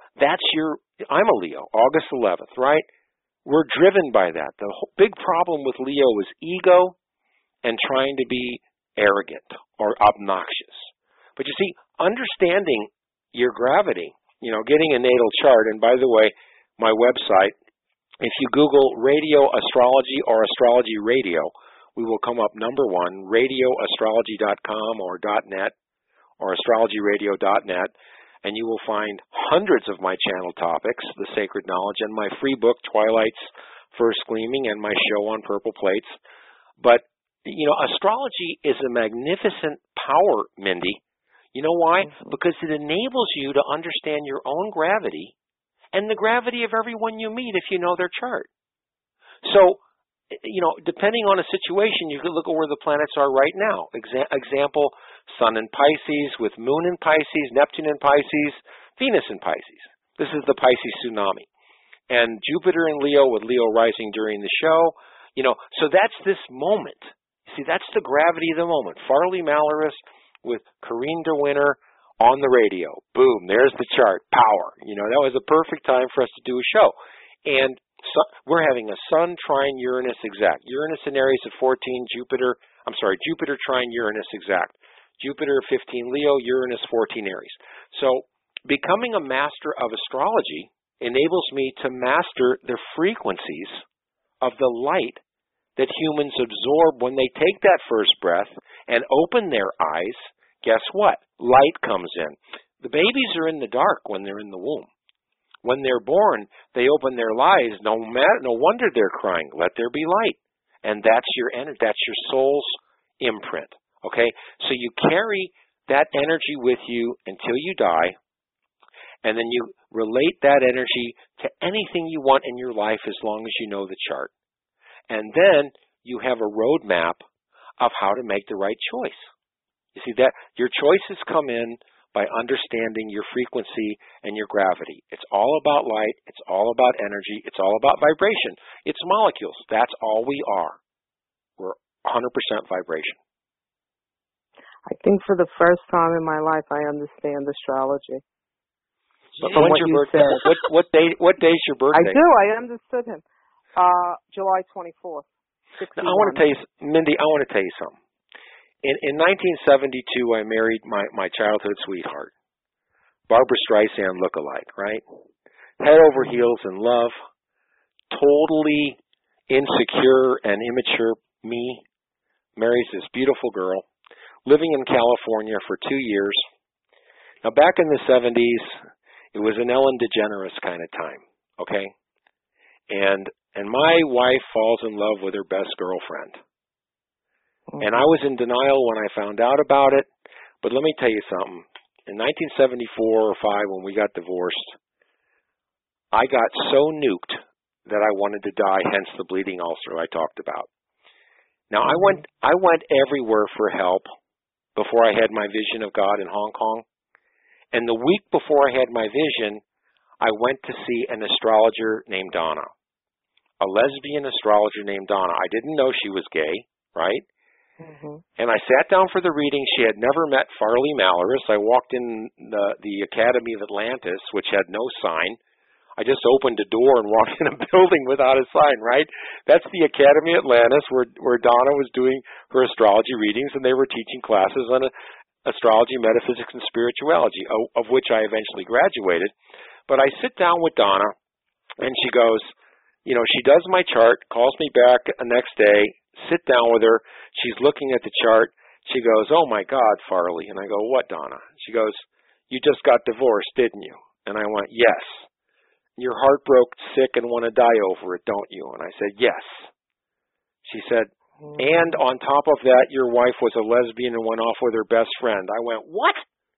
I'm a Leo. August 11th, right? We're driven by that. The whole big problem with Leo is ego and trying to be arrogant or obnoxious. But you see, understanding your gravity, getting a natal chart, and by the way, my website, if you Google radio astrology or astrology radio, we will come up number one, radioastrology.com or .net or astrologyradio.net, and you will find hundreds of my channel topics, the sacred knowledge, and my free book, Twilight's First Gleaming, and my show on purple plates. But, astrology is a magnificent power, Mindy. You know why? Because it enables you to understand your own gravity and the gravity of everyone you meet if you know their chart. So, depending on a situation, you can look at where the planets are right now. Example, Sun in Pisces with Moon in Pisces, Neptune in Pisces, Venus in Pisces. This is the Pisces tsunami. And Jupiter in Leo with Leo rising during the show. So that's this moment. See, that's the gravity of the moment. Farley Malaris with Corrine DeWinter on the radio. Boom, there's the chart. Power. That was a perfect time for us to do a show. And So we're having a Sun trine Uranus exact. Uranus in Aries at 14, Jupiter trine Uranus exact. Jupiter 15 Leo, Uranus 14 Aries. So becoming a master of astrology enables me to master the frequencies of the light that humans absorb when they take that first breath and open their eyes. Guess what? Light comes in. The babies are in the dark when they're in the womb. When they're born, they open their eyes. No wonder they're crying. Let there be light. And that's your energy. That's your soul's imprint. Okay? So you carry that energy with you until you die, and then you relate that energy to anything you want in your life as long as you know the chart. And then you have a roadmap of how to make the right choice. You see that your choices come in by understanding your frequency and your gravity. It's all about light. It's all about energy. It's all about vibration. It's molecules. That's all we are. We're 100% vibration. I think for the first time in my life, I understand astrology. But when's your birthday? What day's your birthday? I do. I understood him. July 24th. 61. Now, I want to tell you, Mindy, I want to tell you something. In 1972, I married my childhood sweetheart, Barbara Streisand lookalike, right? Head over heels in love, totally insecure and immature me, marries this beautiful girl, living in California for 2 years. Now, back in the 70s, it was an Ellen DeGeneres kind of time, okay? And my wife falls in love with her best girlfriend. And I was in denial when I found out about it. But let me tell you something. In 1974 or 5, when we got divorced, I got so nuked that I wanted to die, hence the bleeding ulcer I talked about. Now, I went everywhere for help before I had my vision of God in Hong Kong. And the week before I had my vision, I went to see an astrologer named Donna, a lesbian astrologer named Donna. I didn't know she was gay, right? Mm-hmm. And I sat down for the reading. She had never met Farley Malaris. I walked in the Academy of Atlantis, which had no sign. I just opened a door and walked in a building without a sign, right? That's the Academy of Atlantis where Donna was doing her astrology readings, and they were teaching classes on astrology, metaphysics, and spirituality, of which I eventually graduated. But I sit down with Donna, and she goes, she does my chart, calls me back the next day, sit down with her. She's looking at the chart. She goes, "Oh, my God, Farley." And I go, "What, Donna?" She goes, "You just got divorced, didn't you?" And I went, "Yes." "You're heartbroken, sick, and want to die over it, don't you?" And I said, "Yes." She said, "And on top of that, your wife was a lesbian and went off with her best friend." I went, "What?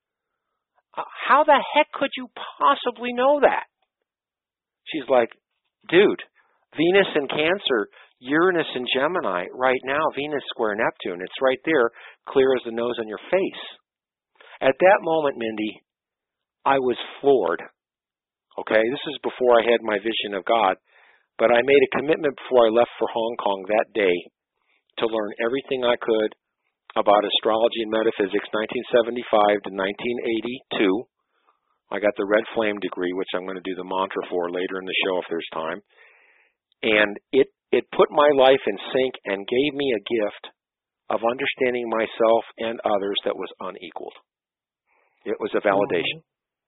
How the heck could you possibly know that?" She's like, "Dude, Venus in Cancer, Uranus in Gemini, right now, Venus square Neptune, it's right there, clear as the nose on your face." At that moment, Mindy, I was floored. Okay, this is before I had my vision of God, but I made a commitment before I left for Hong Kong that day to learn everything I could about astrology and metaphysics, 1975 to 1982. I got the Red Flame degree, which I'm going to do the mantra for later in the show if there's time. And it put my life in sync and gave me a gift of understanding myself and others that was unequaled. It was a validation.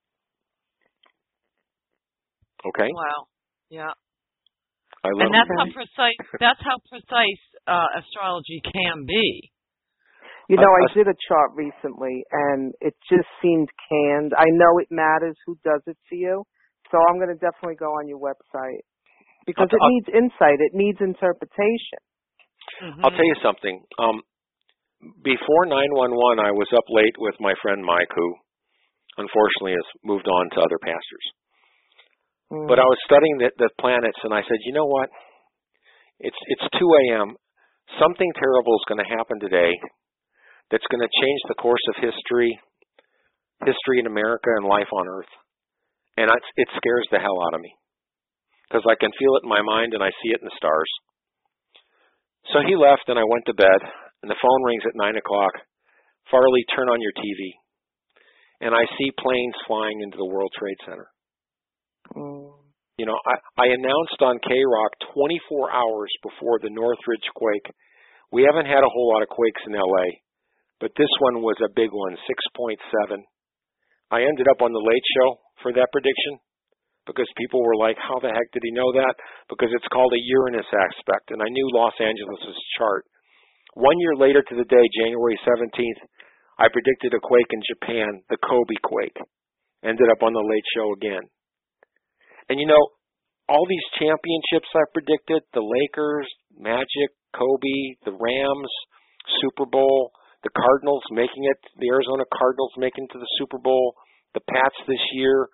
Okay? Wow. Yeah. I love and that's how precise astrology can be. I did a chart recently, and it just seemed canned. I know it matters who does it for you, so I'm going to definitely go on your website. Because it needs insight. It needs interpretation. Mm-hmm. I'll tell you something. Before 9/11, I was up late with my friend Mike, who unfortunately has moved on to other pastors. But I was studying the planets, and I said, you know what? It's 2 a.m. Something terrible is going to happen today that's going to change the course of history in America, and life on Earth. And it scares the hell out of me, because I can feel it in my mind and I see it in the stars. So he left and I went to bed, and the phone rings at 9 o'clock. "Farley, turn on your TV." And I see planes flying into the World Trade Center. I announced on K-Rock 24 hours before the Northridge quake. We haven't had a whole lot of quakes in L.A., but this one was a big one, 6.7. I ended up on the Late Show for that prediction because people were like, how the heck did he know that? Because it's called a Uranus aspect, and I knew Los Angeles' chart. 1 year later to the day, January 17th, I predicted a quake in Japan, the Kobe quake. Ended up on the Late Show again. And all these championships I predicted, the Lakers, Magic, Kobe, the Rams, Super Bowl, the Cardinals making it, the Arizona Cardinals making it to the Super Bowl, the Pats this year,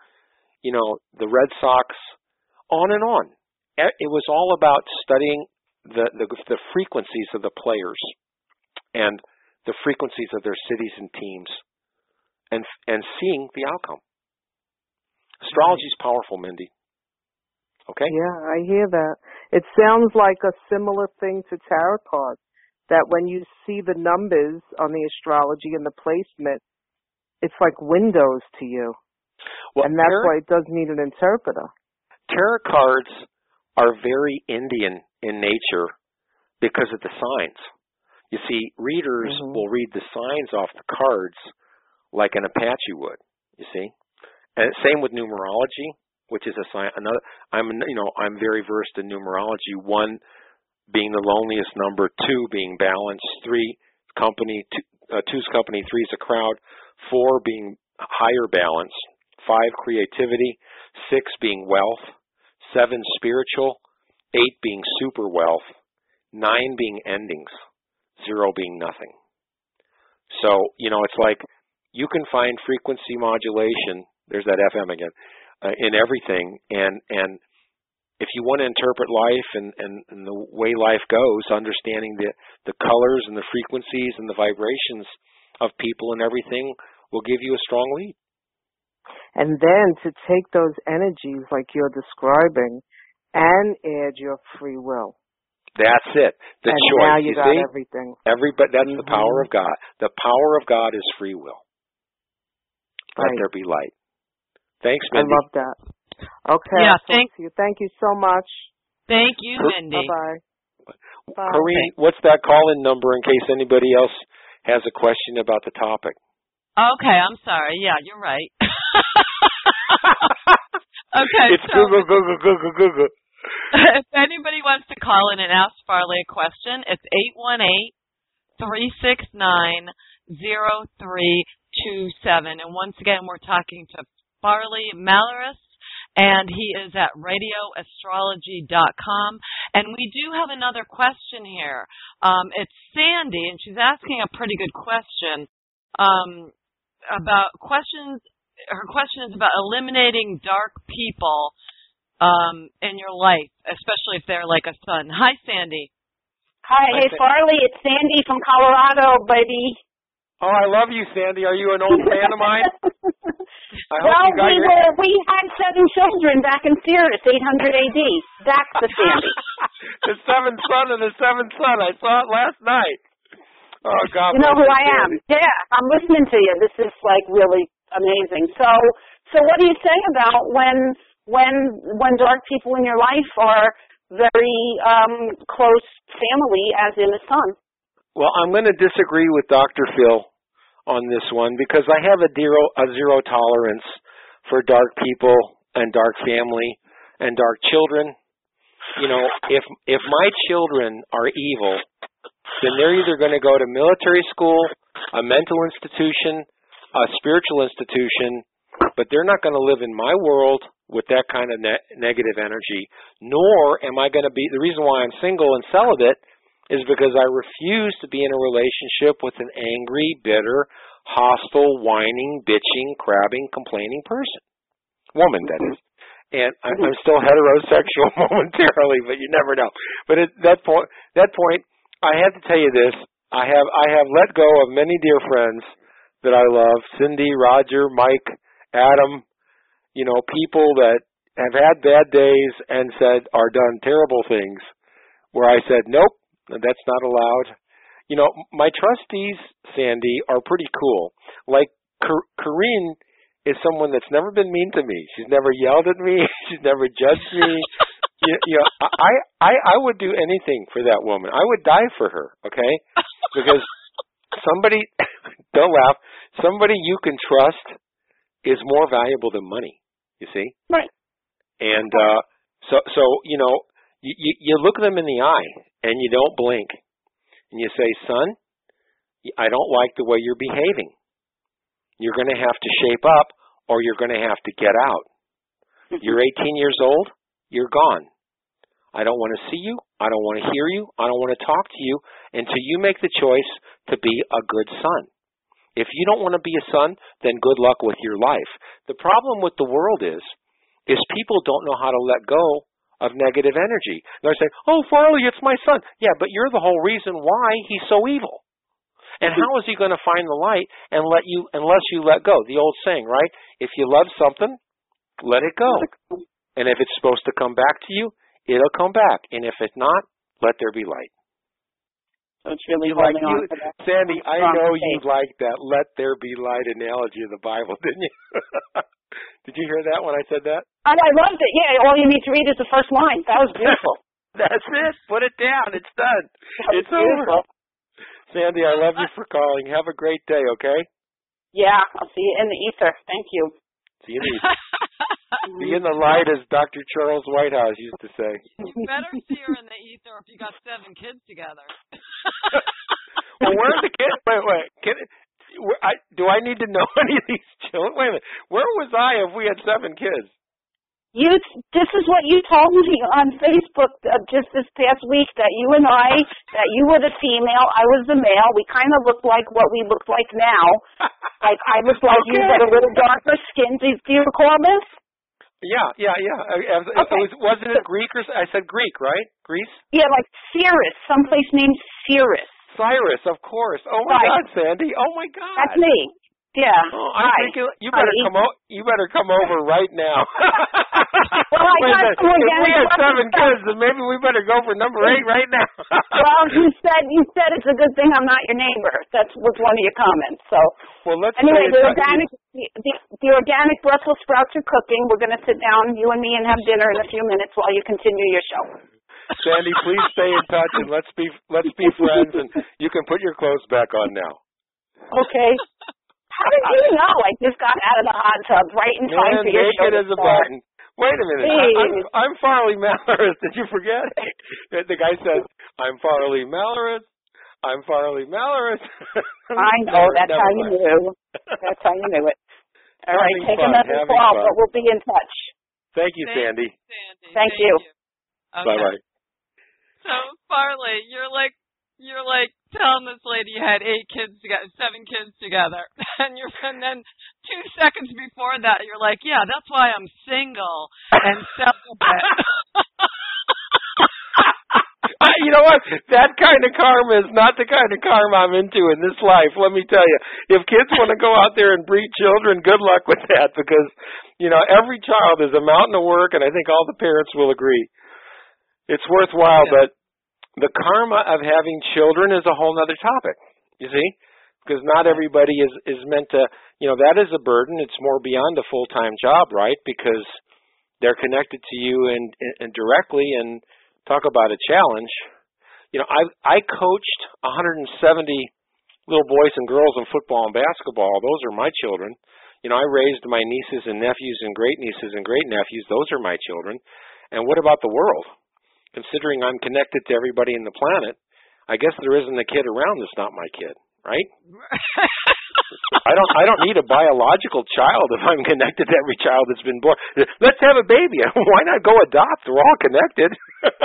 the Red Sox, on and on. It was all about studying the frequencies of the players and the frequencies of their cities and teams and seeing the outcome. Astrology is powerful, Mindy. Okay? Yeah, I hear that. It sounds like a similar thing to tarot cards, that when you see the numbers on the astrology and the placement, it's like windows to you. Well, and that's why it does need an interpreter. Tarot cards are very Indian in nature because of the signs. You see, readers will read the signs off the cards like an Apache would, you see. And same with numerology, which is a sign. I'm very versed in numerology. 1 being the loneliest number, 2 being balance, 3 company, 2's company, 3's a crowd, 4 being higher balance, 5 creativity, 6 being wealth, 7 spiritual, 8 being super wealth, 9 being endings, 0 being nothing. So, it's like you can find frequency modulation, there's that FM again, in everything, and if you want to interpret life and the way life goes, understanding the colors and the frequencies and the vibrations of people and everything will give you a strong lead. And then to take those energies like you're describing and add your free will. That's it. The and choice. Now you got see? Everything. That's the power of God. The power of God is free will. Let there be light. Thanks, Mindy. I love that. Okay. Yeah, thank you so much. Thank you, Mindy. Bye-bye. Bye. Corrine, what's that call-in number in case anybody else has a question about the topic? Okay, I'm sorry. Yeah, you're right. Okay. It's Google. If anybody wants to call in and ask Farley a question, it's 818-369-0327. And once again, we're talking to Farley Malaris, and he is at radioastrology.com. And we do have another question here. It's Sandy, and she's asking a pretty good question about questions. Her question is about eliminating dark people in your life, especially if they're like a son. Hi, Sandy. Hi, hey, Farley. It's Sandy from Colorado, baby. Oh, I love you, Sandy. Are you an old fan of mine? We had 7 children back in Sirius, 800 AD. That's the Sandy. The 7th son of the 7th son. I saw it last night. Oh, God. You know who I am? Yeah, I'm listening to you. This is like really amazing. So what do you say about when dark people in your life are very close family, as in a son? Well, I'm going to disagree with Dr. Phil on this one because I have a zero tolerance for dark people and dark family and dark children. If my children are evil, then they're either going to go to military school, a mental institution, a spiritual institution, but they're not going to live in my world with that kind of negative energy, nor am I going to be, the reason why I'm single and celibate is because I refuse to be in a relationship with an angry, bitter, hostile, whining, bitching, crabbing, complaining person. Woman, that is. And I'm still heterosexual momentarily, but you never know. But at that point, I have to tell you this. I have let go of many dear friends that I love, Cindy, Roger, Mike, Adam, people that have had bad days and are done terrible things where I said, nope, that's not allowed. My trustees, Sandy, are pretty cool. Like Corrine is someone that's never been mean to me. She's never yelled at me. She's never judged me. I would do anything for that woman. I would die for her, okay? Because somebody, don't laugh, somebody you can trust is more valuable than money, you see? Right. And so you look them in the eye and you don't blink. And you say, son, I don't like the way you're behaving. You're going to have to shape up or you're going to have to get out. You're 18 years old. You're gone. I don't want to see you. I don't want to hear you. I don't want to talk to you until you make the choice to be a good son. If you don't want to be a son, then good luck with your life. The problem with the world is people don't know how to let go of negative energy. They're saying, oh, Farley, it's my son. Yeah, but you're the whole reason why he's so evil. And how is he going to find the light unless you let go? The old saying, right? If you love something, let it go. And if it's supposed to come back to you, it'll come back. And if it's not, let there be light. So it's really holding on to that. Sandy, I know you liked that let there be light analogy of the Bible, didn't you? Did you hear that when I said that? I loved it. Yeah, all you need to read is the first line. That was beautiful. That's it. Put it down. It's done. It's over. Sandy, I love you for calling. Have a great day, okay? Yeah, I'll see you in the ether. Thank you. See you in the ether. Be in the light, as Dr. Charles Whitehouse used to say. You better see her in the ether if you got 7 kids together. Well, where are the kids? Wait. Do I need to know any of these children? Wait a minute. Where was I if we had 7 kids? This is what you told me on Facebook just this past week, that you were the female, I was the male. We kind of looked like what we look like now. Like I looked like you, but a little darker skin. Do you recall this? Yeah. Okay. Wasn't it Greek or I said Greek, right? Greece? Yeah, like Cyrus, someplace named Cyrus. Cyrus, of course. Oh my God, Sandy. Oh my God. That's me. Yeah. Oh, I'm thinking you better come over right now. Well, I got some if we had 7 kids, then maybe we better go for number 8 right now. Well, you said it's a good thing I'm not your neighbor. That was one of your comments. So let's anyway, the organic Brussels sprouts are cooking. We're going to sit down, you and me, and have dinner in a few minutes while you continue your show. Sandy, please stay in touch and let's be friends. And you can put your clothes back on now. Okay. How did you know I just got out of the hot tub right in time for your show? Naked as a button. Wait a minute. I'm Farley Malaris. Did you forget? The guy says, I'm Farley Malaris. I'm Farley Malaris. I know. That's how you knew. That's how you knew it. All right. Take another call, but we'll be in touch. Thank you, Sandy. Thank you. Okay. Bye-bye. So, Farley, you're like telling this lady you had 7 kids together, and then 2 seconds before that, you're like, yeah, that's why I'm single and celibate. You know what? That kind of karma is not the kind of karma I'm into in this life. Let me tell you, if kids want to go out there and breed children, good luck with that, because every child is a mountain of work, and I think all the parents will agree. It's worthwhile, but the karma of having children is a whole other topic, you see, because not everybody is meant to, that is a burden. It's more beyond a full-time job, right, because they're connected to you and directly, and talk about a challenge. I coached 170 little boys and girls in football and basketball. Those are my children. I raised my nieces and nephews and great-nieces and great-nephews. Those are my children. And what about the world? Considering I'm connected to everybody in the planet, I guess there isn't a kid around that's not my kid, right? I don't need a biological child if I'm connected to every child that's been born. Let's have a baby. Why not go adopt? We're all connected.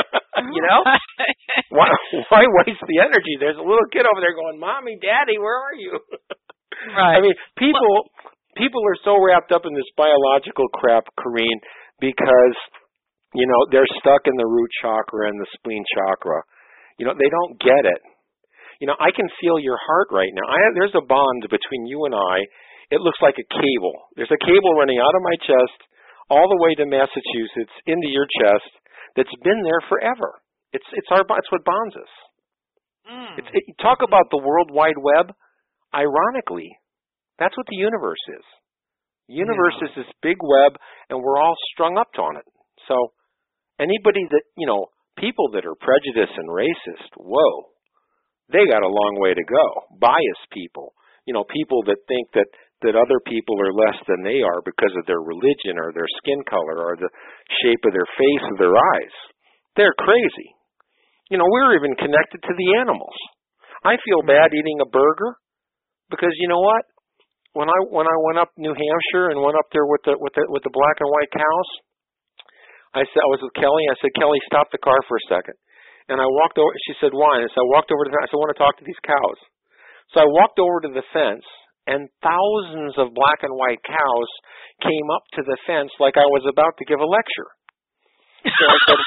Why waste the energy? There's a little kid over there going, Mommy, Daddy, where are you? Right. I mean, people are so wrapped up in this biological crap, Corrine, because they're stuck in the root chakra and the spleen chakra. They don't get it. I can feel your heart right now. There's a bond between you and I. It looks like a cable. There's a cable running out of my chest all the way to Massachusetts into your chest that's been there forever. It's what bonds us. Talk about the World Wide Web. Ironically, that's what the universe is. Universe is this big web, and we're all strung up on it. So anybody that, people that are prejudiced and racist, whoa, they got a long way to go. Biased people, people that think that other people are less than they are because of their religion or their skin color or the shape of their face or their eyes. They're crazy. We're even connected to the animals. I feel bad eating a burger because you know what? When I went up New Hampshire and went up there with the black and white cows, I was with Kelly. I said, Kelly, stop the car for a second. And I walked over. She said, why? And so I walked over to the fence. I said, I want to talk to these cows. So I walked over to the fence, and thousands of black and white cows came up to the fence like I was about to give a lecture. So I said,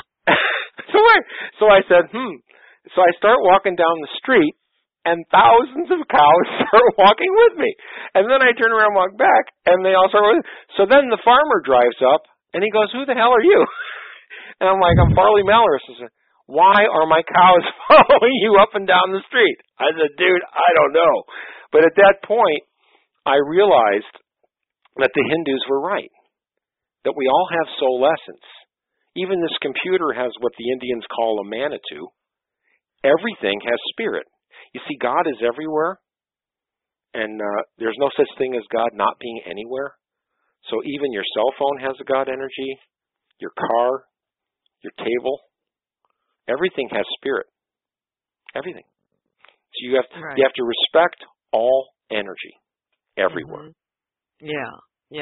So I said, So I start walking down the street, and thousands of cows start walking with me. And then I turn around and walk back, and they all start with me. So then the farmer drives up, and he goes, who the hell are you? And I'm like, I'm Farley Malorus. I said, why are my cows following you up and down the street? I said, dude, I don't know. But at that point, I realized that the Hindus were right, that we all have soul essence. Even this computer has what the Indians call a Manitou. Everything has spirit. You see, God is everywhere, and there's no such thing as God not being anywhere. So even your cell phone has a God energy, your car, your table, everything has spirit. Everything. So you have to respect all energy everywhere. Yeah.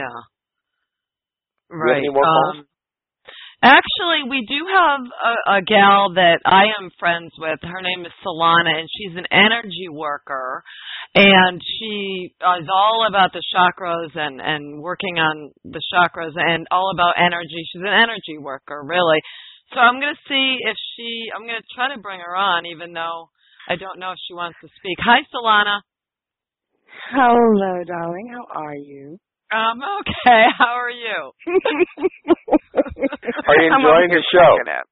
Right. You have any more calls? Actually, we do have a gal that I am friends with. Her name is Solana, and she's an energy worker, and she is all about the chakras and working on the chakras and all about energy. She's an energy worker, really. So I'm going to see if I'm going to try to bring her on, even though I don't know if she wants to speak. Hi, Solana. Hello, darling. How are you? Okay. How are you? Are you enjoying the show?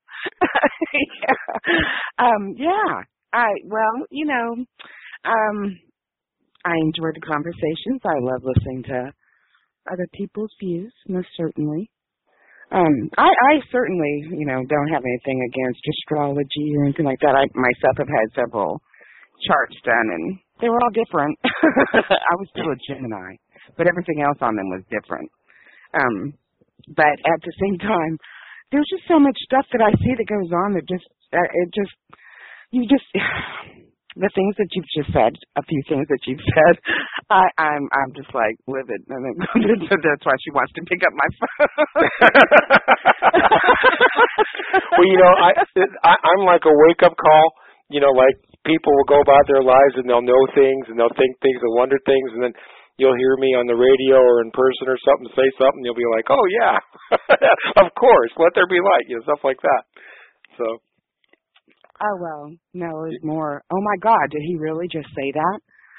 I enjoy the conversations. I love listening to other people's views, most certainly. I certainly, don't have anything against astrology or anything like that. I myself have had several charts done, and they were all different. I was still a Gemini, but everything else on them was different. But at the same time, there's just so much stuff that I see that goes on that the things that you've just said, a few things that you've said, I'm just like livid. And that's why she wants to pick up my phone. Well, I'm like a wake-up call. Like people will go about their lives and they'll know things and they'll think things and wonder things, and then you'll hear me on the radio or in person or something say something, you'll be like, oh yeah, of course, let there be light, stuff like that. So. Oh, well, no, it was more, oh my God, did he really just say that?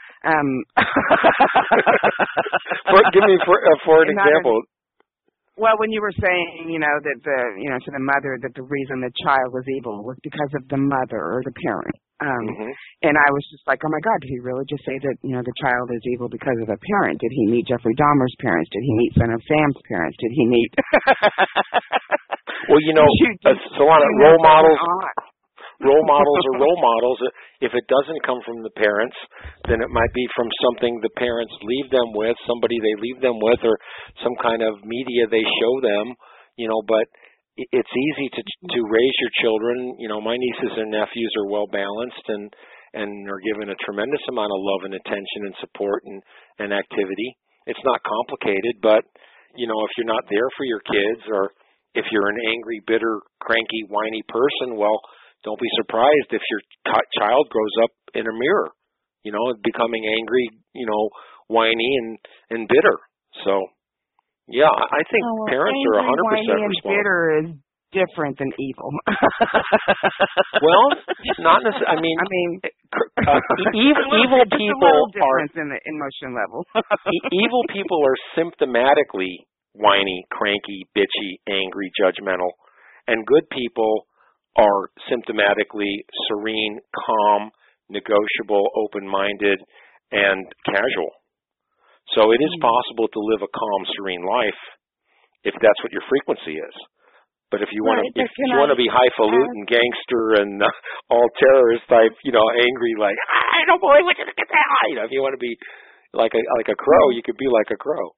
Give me for an example. Well, when you were saying, that to the mother that the reason the child was evil was because of the mother or the parent. And I was just like, oh my God, did he really just say that, the child is evil because of a parent? Did he meet Jeffrey Dahmer's parents? Did he meet Son of Sam's parents? Did he meet? Well, Solana, role models are role models. If it doesn't come from the parents, then it might be from something the parents leave them with, somebody they leave them with, or some kind of media they show them, but it's easy to raise your children. My nieces and nephews are well balanced and are given a tremendous amount of love and attention and support and activity. It's not complicated, but if you're not there for your kids, or if you're an angry, bitter, cranky, whiny person, well, don't be surprised if your child grows up in a mirror, becoming angry, whiny and bitter. So, yeah, I think parents are 100% responsible. And bitter is different than evil. Well, not necessarily. Evil people are in the emotion level. Evil people are symptomatically whiny, cranky, bitchy, angry, judgmental, and good people are symptomatically serene, calm, negotiable, open-minded, and casual. So it is possible to live a calm, serene life if that's what your frequency is. But if you want to, if you want to be highfalutin, gangster, and all terrorist type, angry, like I don't believe what you get that. If you want to be like a crow, you could be like a crow.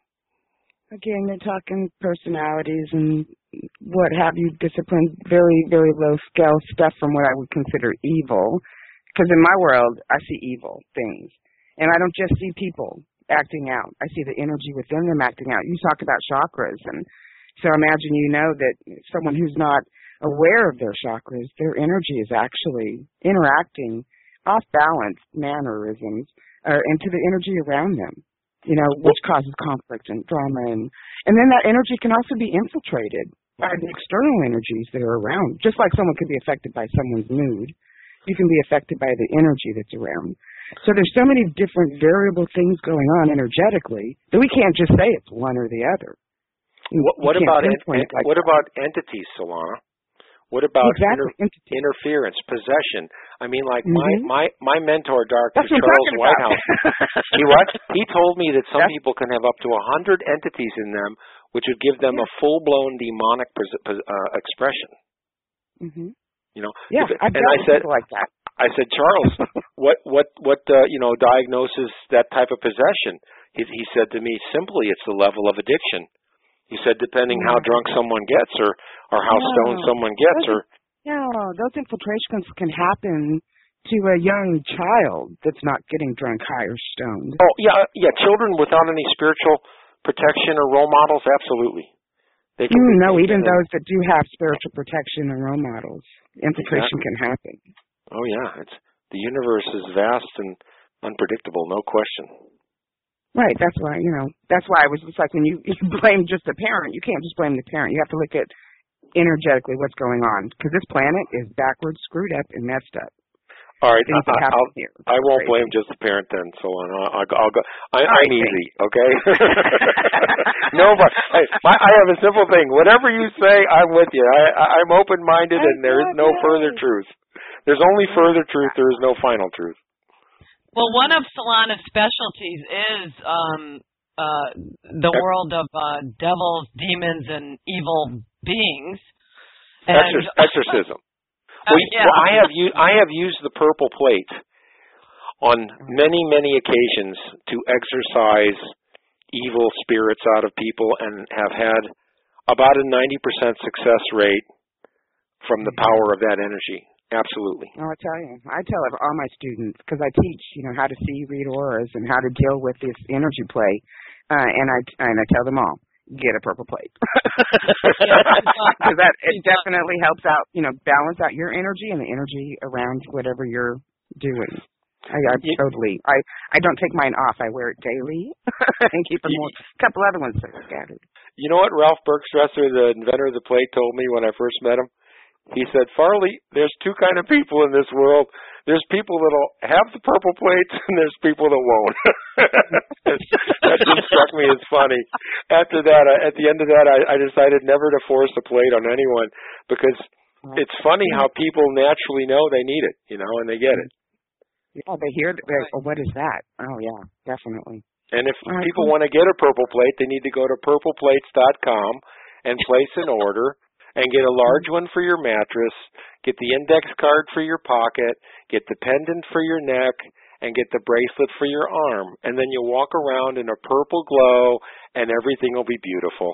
Again, you're talking personalities and what have you, discipline, very, very low scale stuff from what I would consider evil. Because in my world, I see evil things, and I don't just see people acting out. I see the energy within them acting out. You talk about chakras, and so imagine that someone who's not aware of their chakras, their energy is actually interacting off-balance mannerisms into the energy around them, which causes conflict and drama. And then that energy can also be infiltrated by the external energies that are around. Just like someone could be affected by someone's mood, you can be affected by the energy that's around. So there's so many different variable things going on energetically that we can't just say it's one or the other. What about entities, Solana? What about interference, possession? I mean, like my mentor, Dr. Charles Whitehouse, he told me that some people can have up to 100 entities in them, which would give them a full-blown demonic expression. Mm-hmm. And I said, like that. I said, Charles, what diagnoses that type of possession? He said to me, simply, it's the level of addiction. He said, depending how drunk someone gets, or how stoned someone gets, those infiltrations can happen to a young child that's not getting drunk, high, or stoned. Oh yeah. Children without any spiritual protection or role models, absolutely. Even those that do have spiritual protection and role models, infiltration can happen. Oh yeah, the universe is vast and unpredictable, no question. Right, that's why it was just like when you blame just the parent, you can't just blame the parent. You have to look at energetically what's going on, because this planet is backwards, screwed up, and messed up. All right, I won't blame just the parent then, Solana. I'll go. I'm easy, okay? No, but I have a simple thing. Whatever you say, I'm with you. I'm open-minded, and there is no further truth. There's only further truth. There is no final truth. Well, one of Solana's specialties is the world of devils, demons, and evil beings. Exorcism. I have used the purple plate on many occasions to exorcise evil spirits out of people, and have had about a 90% success rate from the power of that energy. Absolutely. Oh, I tell all my students, because I teach, how to see, read auras, and how to deal with this energy play, and I tell them all, get a purple plate, because it definitely helps out, balance out your energy and the energy around whatever you're doing. I don't take mine off. I wear it daily and keep a couple other ones that are scattered. You know what Ralph Bergstresser, the inventor of the plate, told me when I first met him? He said, Farley, there's two kind of people in this world. There's people that'll have the purple plates, and there's people that won't. That just struck me as funny. After that, at the end of that, I decided never to force a plate on anyone, because it's funny how people naturally know they need it, and they get it. Yeah, they hear what is that? Oh, yeah, definitely. And if people want to get a purple plate, they need to go to purpleplates.com and place an order. And get a large one for your mattress, get the index card for your pocket, get the pendant for your neck, and get the bracelet for your arm. And then you walk around in a purple glow, and everything will be beautiful.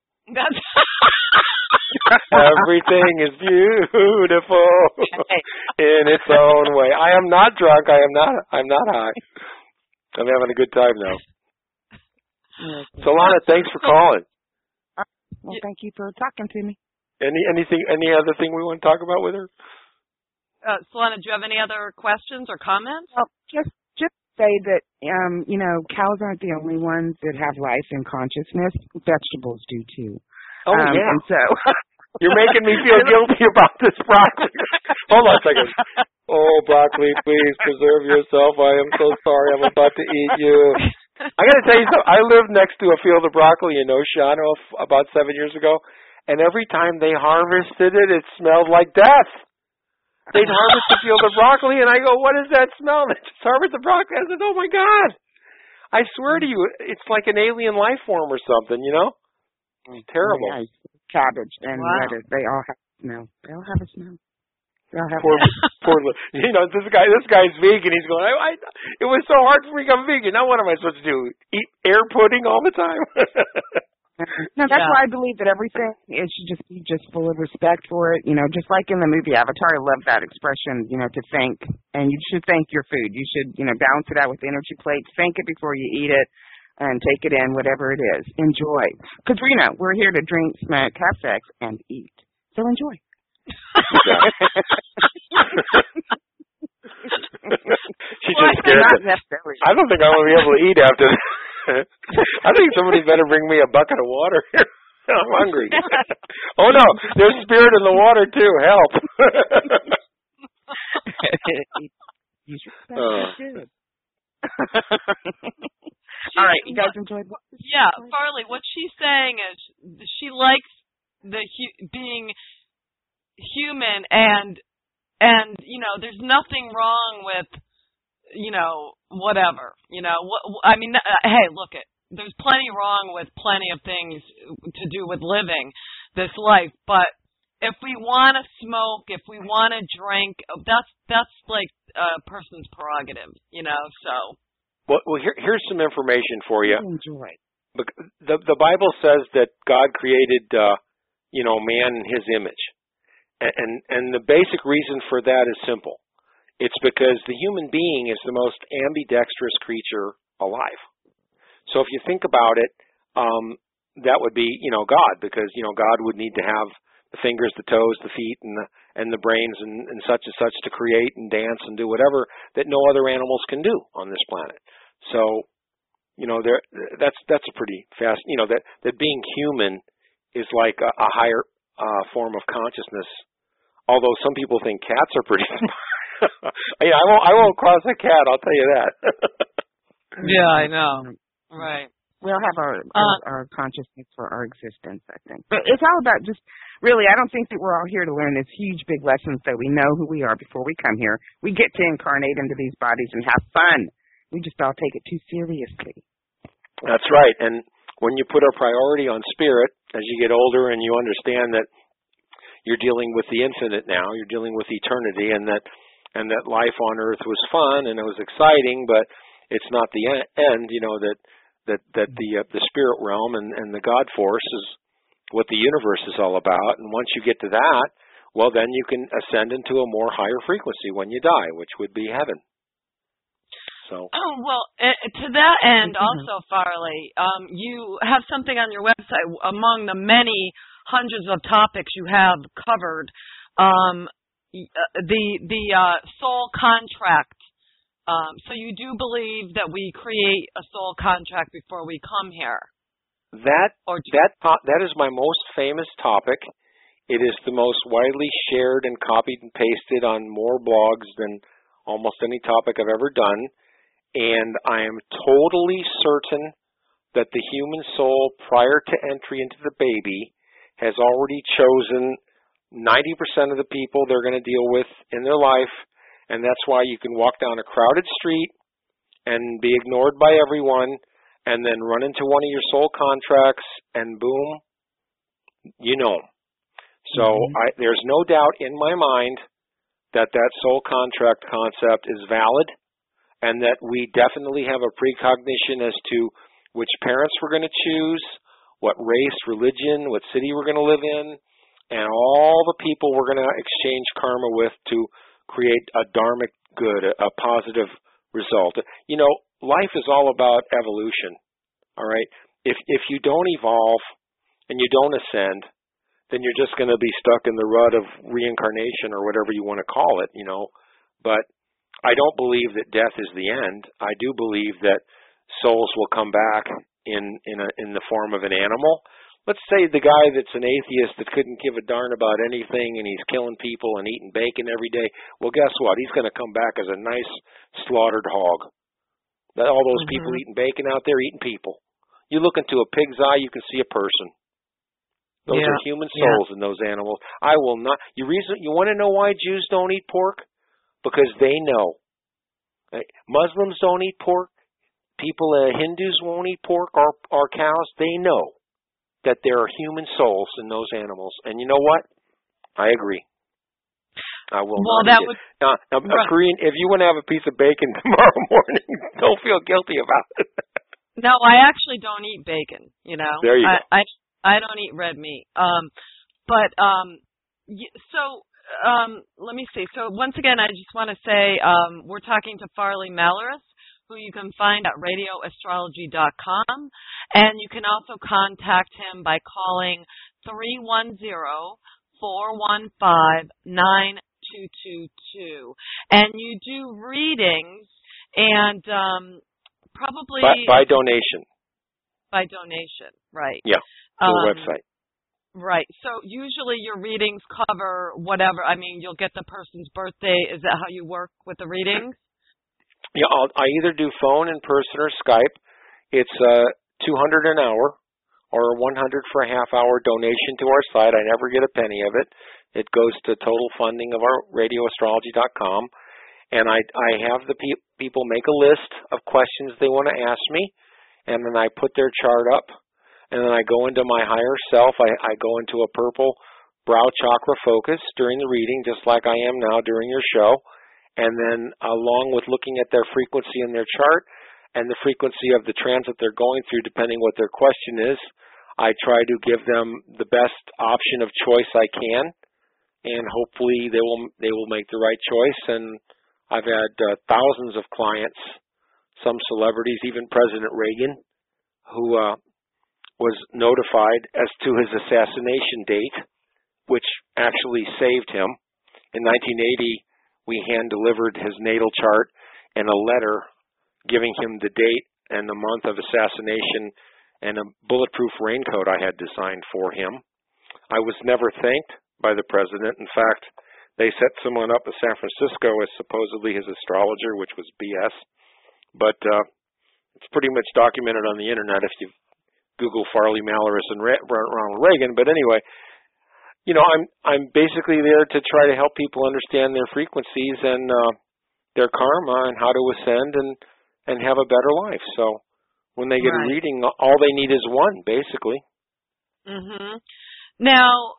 Everything is beautiful in its own way. I am not drunk. I'm not high. I'm having a good time now. Solana, thanks for calling. Well, thank you for talking to me. Any other thing we want to talk about with her? Solana, do you have any other questions or comments? Well, just say that cows aren't the only ones that have life and consciousness. Vegetables do too. Oh yeah. And so you're making me feel guilty about this broccoli. Hold on a second. Oh, broccoli, please preserve yourself. I am so sorry. I'm about to eat you. I got to tell you something. I lived next to a field of broccoli in Oceano about 7 years ago. And every time they harvested it, it smelled like death. They'd harvest a field of broccoli, and I go, what is that smell? They just harvest the broccoli. I said, oh, my God. I swear to you, it's like an alien life form or something, you know? It's terrible. Yeah, cabbage and Wow. lettuce, they all have smell. They all have a smell. They all have Poor, you know, this guy's vegan. He's going, it was so hard for me to become vegan. Now what am I supposed to do? Eat air pudding all the time? No, that's why I believe that everything, it should just be just full of respect for it. You know, just like in the movie Avatar, I love that expression, you know, to thank. And you should thank your food. You should, you know, balance it out with energy plates. Thank it before you eat it and take it in, whatever it is. Enjoy. Because, you know, we're here to drink, smoke, have sex, and eat. So enjoy. She just scared me. I don't think I'm going to be able to eat after this. I think somebody better bring me a bucket of water here. I'm hungry. Oh, no. There's spirit in the water, too. Help. You should. All right. You guys enjoyed what? Yeah, Farley, what she's saying is she likes being human and you know, there's nothing wrong with, you know, whatever, you know, I mean, hey, look, there's plenty wrong with plenty of things to do with living this life, but if we want to smoke, if we want to drink, that's like a person's prerogative, you know, so. Well, here's some information for you. Enjoy. The Bible says that God created, you know, man in his image. And the basic reason for that is simple. It's because the human being is the most ambidextrous creature alive. So if you think about it, that would be, you know, God, because, you know, God would need to have the fingers, the toes, the feet, and the brains and such to create and dance and do whatever that no other animals can do on this planet. So, you know, that's a pretty fast, you know, that being human is like a higher form of consciousness. Although some people think cats are pretty smart. I won't cross a cat, I'll tell you that. Yeah, I know. Right. We all have our consciousness for our existence, I think. But it's all about just, really, I don't think that we're all here to learn this huge, big lessons that we know who we are before we come here. We get to incarnate into these bodies and have fun. We just all take it too seriously. That's right. And when you put a priority on spirit, as you get older and you understand that you're dealing with the infinite now, you're dealing with eternity, and that life on earth was fun and it was exciting, but it's not the end, you know, that the spirit realm and the God force is what the universe is all about. And once you get to that, well, then you can ascend into a more higher frequency when you die, which would be heaven. So. Oh, well, to that end also, Farley, you have something on your website among the many hundreds of topics you have covered, the soul contract. So you do believe that we create a soul contract before we come here? That is my most famous topic. It is the most widely shared and copied and pasted on more blogs than almost any topic I've ever done. And I am totally certain that the human soul, prior to entry into the baby, has already chosen 90% of the people they're going to deal with in their life. And that's why you can walk down a crowded street and be ignored by everyone and then run into one of your soul contracts and boom, you know 'em. So there's no doubt in my mind that soul contract concept is valid and that we definitely have a precognition as to which parents we're going to choose, what race, religion, what city we're going to live in, and all the people we're going to exchange karma with to create a dharmic good, a positive result. You know, life is all about evolution, all right? If you don't evolve and you don't ascend, then you're just going to be stuck in the rut of reincarnation or whatever you want to call it, you know. But I don't believe that death is the end. I do believe that souls will come back in the form of an animal. Let's say the guy that's an atheist that couldn't give a darn about anything and he's killing people and eating bacon every day. Well, guess what? He's going to come back as a nice slaughtered hog. All those people eating bacon out there eating people. You look into a pig's eye, you can see a person. Those are human souls in those animals. I will not. You want to know why Jews don't eat pork? Because they know. Muslims don't eat pork. Hindus won't eat pork or cows. They know that there are human souls in those animals. And you know what? I agree. I will not that eat would, it. Now, right. Corinne, if you want to have a piece of bacon tomorrow morning, don't feel guilty about it. No, I actually don't eat bacon, you know. There you go. I don't eat red meat. Let me see. So once again, I just want to say we're talking to Farley Malaris, who you can find at radioastrology.com, and you can also contact him by calling 310-415-9222. And you do readings and probably by donation. By donation, right? Yeah, to the website. Right. So usually your readings cover whatever. I mean, you'll get the person's birthday. Is that how you work with the readings? Yeah, I either do phone, in person, or Skype. It's $200 an hour or $100 for a half-hour donation to our site. I never get a penny of it. It goes to total funding of our radioastrology.com. And I have the people make a list of questions they want to ask me, and then I put their chart up, and then I go into my higher self. I go into a purple brow chakra focus during the reading, just like I am now during your show. And then along with looking at their frequency in their chart and the frequency of the transit they're going through, depending what their question is, I try to give them the best option of choice I can, and hopefully they will make the right choice. And I've had thousands of clients, some celebrities, even President Reagan, who was notified as to his assassination date, which actually saved him. In 1980, we hand-delivered his natal chart and a letter giving him the date and the month of assassination and a bulletproof raincoat I had designed for him. I was never thanked by the president. In fact, they set someone up in San Francisco as supposedly his astrologer, which was BS. But it's pretty much documented on the internet if you Google Farley Malaris and Ronald Reagan. But anyway, you know, I'm basically there to try to help people understand their frequencies and their karma and how to ascend and have a better life. So when they get a reading, all they need is one, basically. Mhm. Now,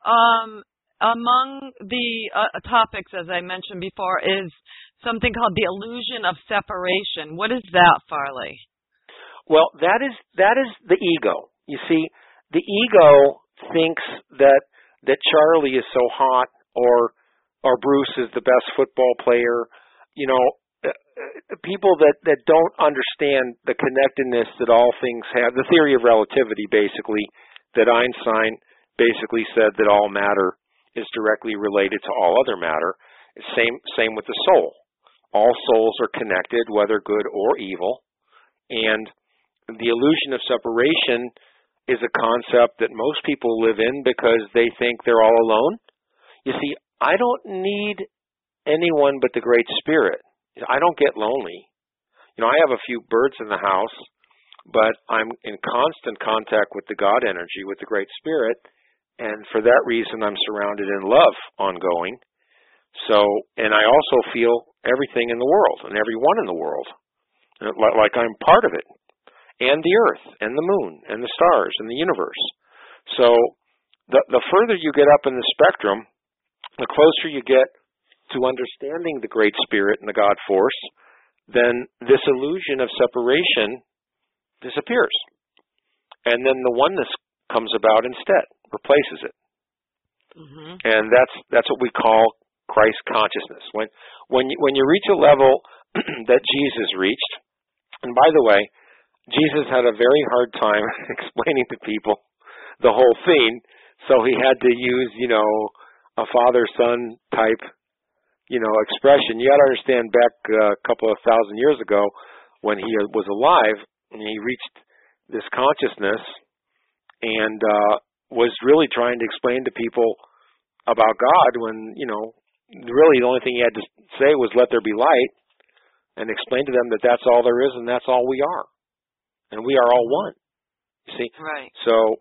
among the topics, as I mentioned before, is something called the illusion of separation. What is that, Farley? Well, that is the ego. You see, the ego thinks that Charlie is so hot or Bruce is the best football player. You know, people that don't understand the connectedness that all things have, the theory of relativity, basically, that Einstein basically said that all matter is directly related to all other matter. Same with the soul. All souls are connected, whether good or evil. And the illusion of separation is a concept that most people live in because they think they're all alone. You see, I don't need anyone but the Great Spirit. I don't get lonely. You know, I have a few birds in the house, but I'm in constant contact with the God energy, with the Great Spirit, and for that reason I'm surrounded in love ongoing. So, and I also feel everything in the world and everyone in the world, like I'm part of it. And the earth, and the moon, and the stars, and the universe. So the further you get up in the spectrum, the closer you get to understanding the Great Spirit and the God Force, then this illusion of separation disappears. And then the oneness comes about instead, replaces it. Mm-hmm. And that's what we call Christ consciousness. When you reach a level that Jesus reached, and by the way, Jesus had a very hard time explaining to people the whole thing, so he had to use, you know, a father-son type, you know, expression. You got to understand, back a couple of thousand years ago, when he was alive, and he reached this consciousness and was really trying to explain to people about God when, you know, really the only thing he had to say was, let there be light, and explain to them that that's all there is and that's all we are. And we are all one, you see. Right. So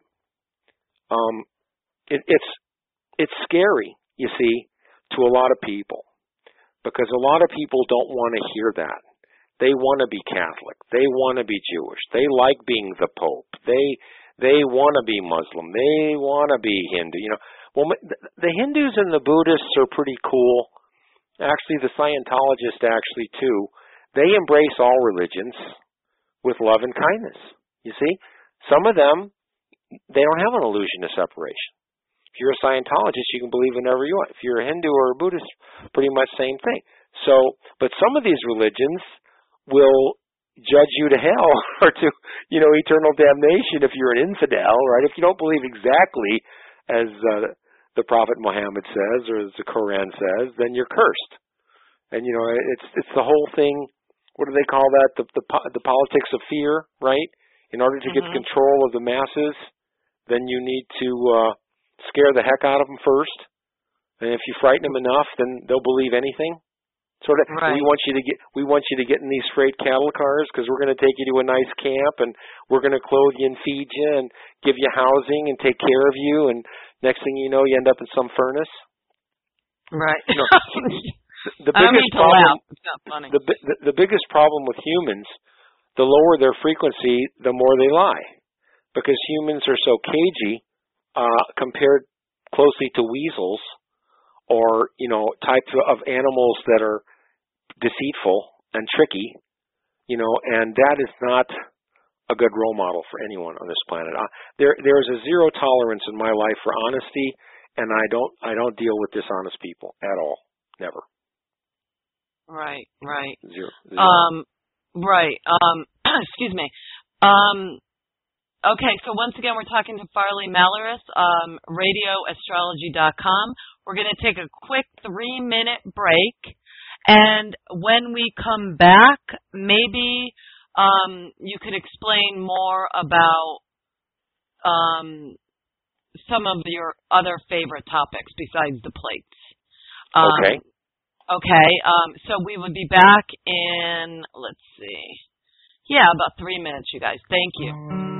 it's scary, you see, to a lot of people, because a lot of people don't want to hear that. They want to be Catholic. They want to be Jewish. They like being the Pope. They want to be Muslim. They want to be Hindu. Well, the Hindus and the Buddhists are pretty cool. Actually, the Scientologists actually too. They embrace all religions with love and kindness. You see, some of them, they don't have an illusion of separation. If you're a Scientologist, you can believe whatever you want. If you're a Hindu or a Buddhist, pretty much same thing. So, but some of these religions will judge you to hell or to, eternal damnation if you're an infidel, right? If you don't believe exactly as the Prophet Muhammad says or as the Quran says, then you're cursed. And it's the whole thing. What do they call that? The politics of fear, right? In order to get control of the masses, then you need to scare the heck out of them first. And if you frighten them enough, then they'll believe anything. Sort of, right. we want you to get in these freight cattle cars because we're going to take you to a nice camp and we're going to clothe you and feed you and give you housing and take care of you, and next thing you know, you end up in some furnace. Right. The I don't biggest mean to problem. laugh. It's not funny. The biggest problem with humans, the lower their frequency, the more they lie, because humans are so cagey compared closely to weasels or types of animals that are deceitful and tricky, and that is not a good role model for anyone on this planet. There's a zero tolerance in my life for honesty, and I don't deal with dishonest people at all, never. Right. Zero. Right. Excuse me. Okay, so once again, we're talking to Farley Malaris, radioastrology.com. We're going to take a quick 3-minute break. And when we come back, maybe you could explain more about some of your other favorite topics besides the plates. Okay. Okay, so we would be back in, let's see, about 3 minutes, you guys. Thank you.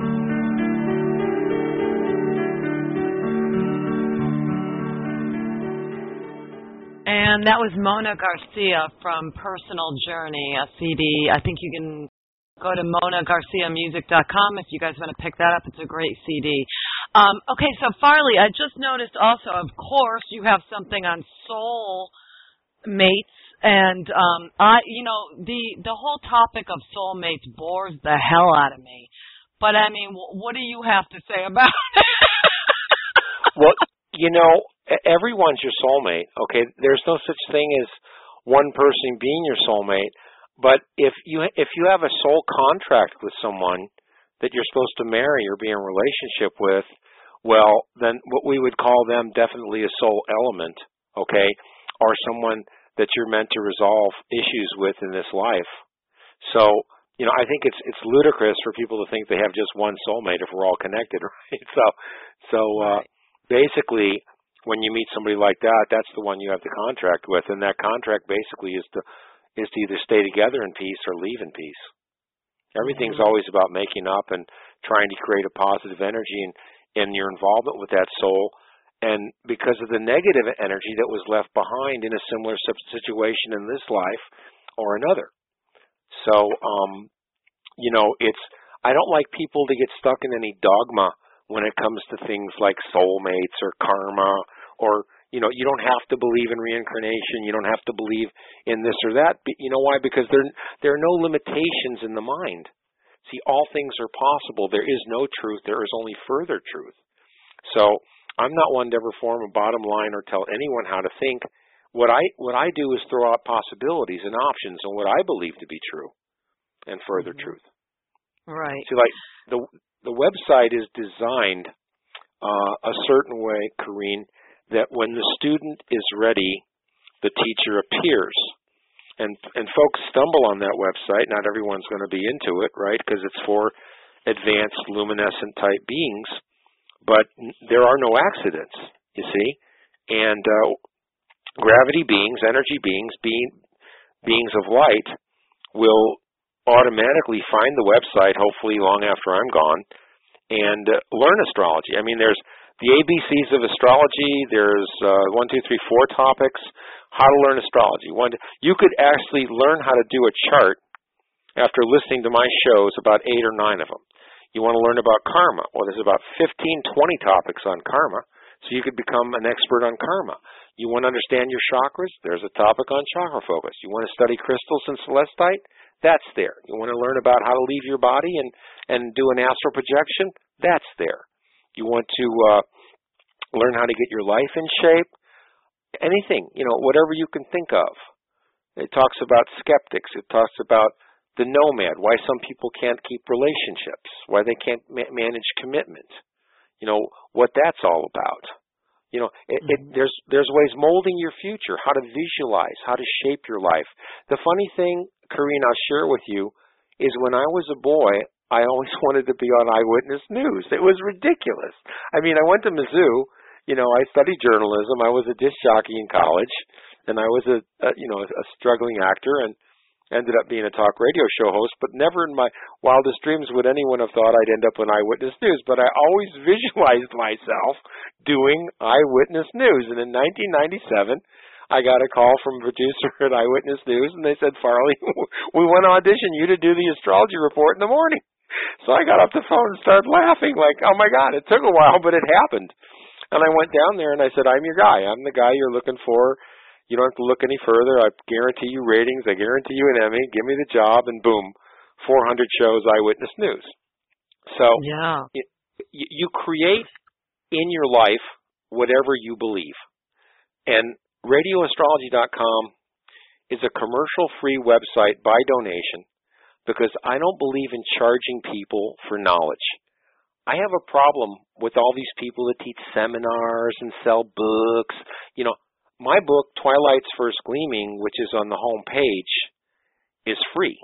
And that was Mona Garcia from Personal Journey, a CD. I think you can go to monagarciamusic.com if you guys want to pick that up. It's a great CD. Okay, so Farley, I just noticed also, of course, you have something on soul mates, and the whole topic of soulmates bores the hell out of me. But I mean, what do you have to say about it? Well, everyone's your soulmate, okay? There's no such thing as one person being your soulmate, but if you have a soul contract with someone that you're supposed to marry or be in a relationship with, well, then what we would call them definitely a soul element, okay? Or someone that you're meant to resolve issues with in this life. So, I think it's ludicrous for people to think they have just one soulmate if we're all connected, right? So basically, when you meet somebody like that, that's the one you have the contract with, and that contract basically is to either stay together in peace or leave in peace. Everything's always about making up and trying to create a positive energy in your involvement with that soul. And because of the negative energy that was left behind in a similar situation in this life or another. So, I don't like people to get stuck in any dogma when it comes to things like soulmates or karma, or, you don't have to believe in reincarnation. You don't have to believe in this or that. You know why? Because there are no limitations in the mind. See, all things are possible. There is no truth. There is only further truth. So I'm not one to ever form a bottom line or tell anyone how to think. What I do is throw out possibilities and options on what I believe to be true and further truth. Right. See, like the website is designed a certain way, Corrine, that when the student is ready, the teacher appears. And folks stumble on that website. Not everyone's going to be into it, right? Because it's for advanced luminescent type beings. But there are no accidents, you see. And gravity beings, energy beings, beings of light will automatically find the website, hopefully long after I'm gone, and learn astrology. I mean, there's the ABCs of astrology. There's 1, 2, 3, 4 topics. How to learn astrology. You could actually learn how to do a chart after listening to my shows, about 8 or 9 of them. You want to learn about karma. Well, there's about 15, 20 topics on karma, so you could become an expert on karma. You want to understand your chakras? There's a topic on chakra focus. You want to study crystals and celestite? That's there. You want to learn about how to leave your body and do an astral projection? That's there. You want to learn how to get your life in shape? Anything, whatever you can think of. It talks about skeptics. It talks about the nomad, why some people can't keep relationships, why they can't manage commitment, what that's all about. There's ways molding your future, how to visualize, how to shape your life. The funny thing, Corrine, I'll share with you, is when I was a boy, I always wanted to be on Eyewitness News. It was ridiculous. I went to Mizzou. I studied journalism. I was a disc jockey in college, and I was a struggling actor, and ended up being a talk radio show host, but never in my wildest dreams would anyone have thought I'd end up on Eyewitness News. But I always visualized myself doing Eyewitness News. And in 1997, I got a call from a producer at Eyewitness News, and they said, Farley, we want to audition you to do the astrology report in the morning. So I got off the phone and started laughing like, oh, my God, it took a while, but it happened. And I went down there, and I said, I'm your guy. I'm the guy you're looking for. You don't have to look any further. I guarantee you ratings. I guarantee you an Emmy. Give me the job, and boom, 400 shows, Eyewitness News. So you create in your life whatever you believe. And radioastrology.com is a commercial-free website by donation because I don't believe in charging people for knowledge. I have a problem with all these people that teach seminars and sell books. My book, Twilight's First Gleaming, which is on the home page, is free.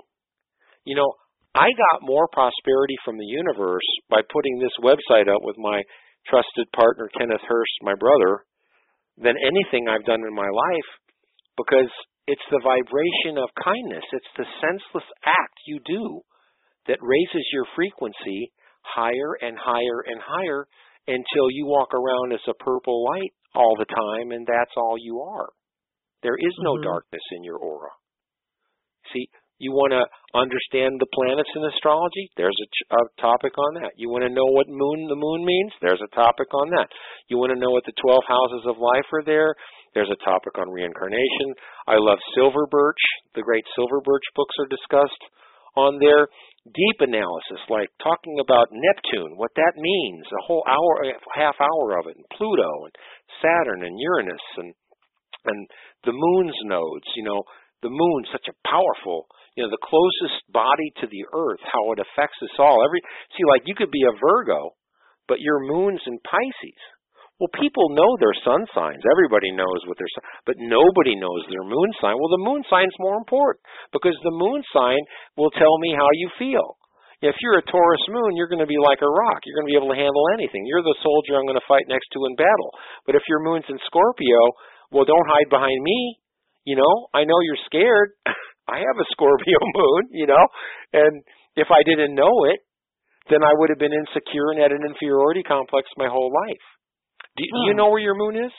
I got more prosperity from the universe by putting this website up with my trusted partner, Kenneth Hurst, my brother, than anything I've done in my life, because it's the vibration of kindness. It's the senseless act you do that raises your frequency higher and higher and higher until you walk around as a purple light all the time, and that's all you are. There is no darkness in your aura. See, you want to understand the planets in astrology? There's a topic on that. You want to know what the moon means? There's a topic on that. You want to know what the 12 houses of life are there? There's a topic on reincarnation. I love Silver Birch. The great Silver Birch books are discussed on there. Deep analysis, like talking about Neptune, what that means, a whole hour, half hour of it, and Pluto and Saturn and Uranus and the moon's nodes. The moon, such a powerful, the closest body to the earth, how it affects us all. You could be a Virgo, but your moon's in Pisces. Well, people know their sun signs. Everybody knows what their sun, but nobody knows their moon sign. Well, the moon sign's more important because the moon sign will tell me how you feel. If you're a Taurus moon, you're going to be like a rock. You're going to be able to handle anything. You're the soldier I'm going to fight next to in battle. But if your moon's in Scorpio, well, don't hide behind me. I know you're scared. I have a Scorpio moon, and if I didn't know it, then I would have been insecure and had an inferiority complex my whole life. Do you know where your moon is?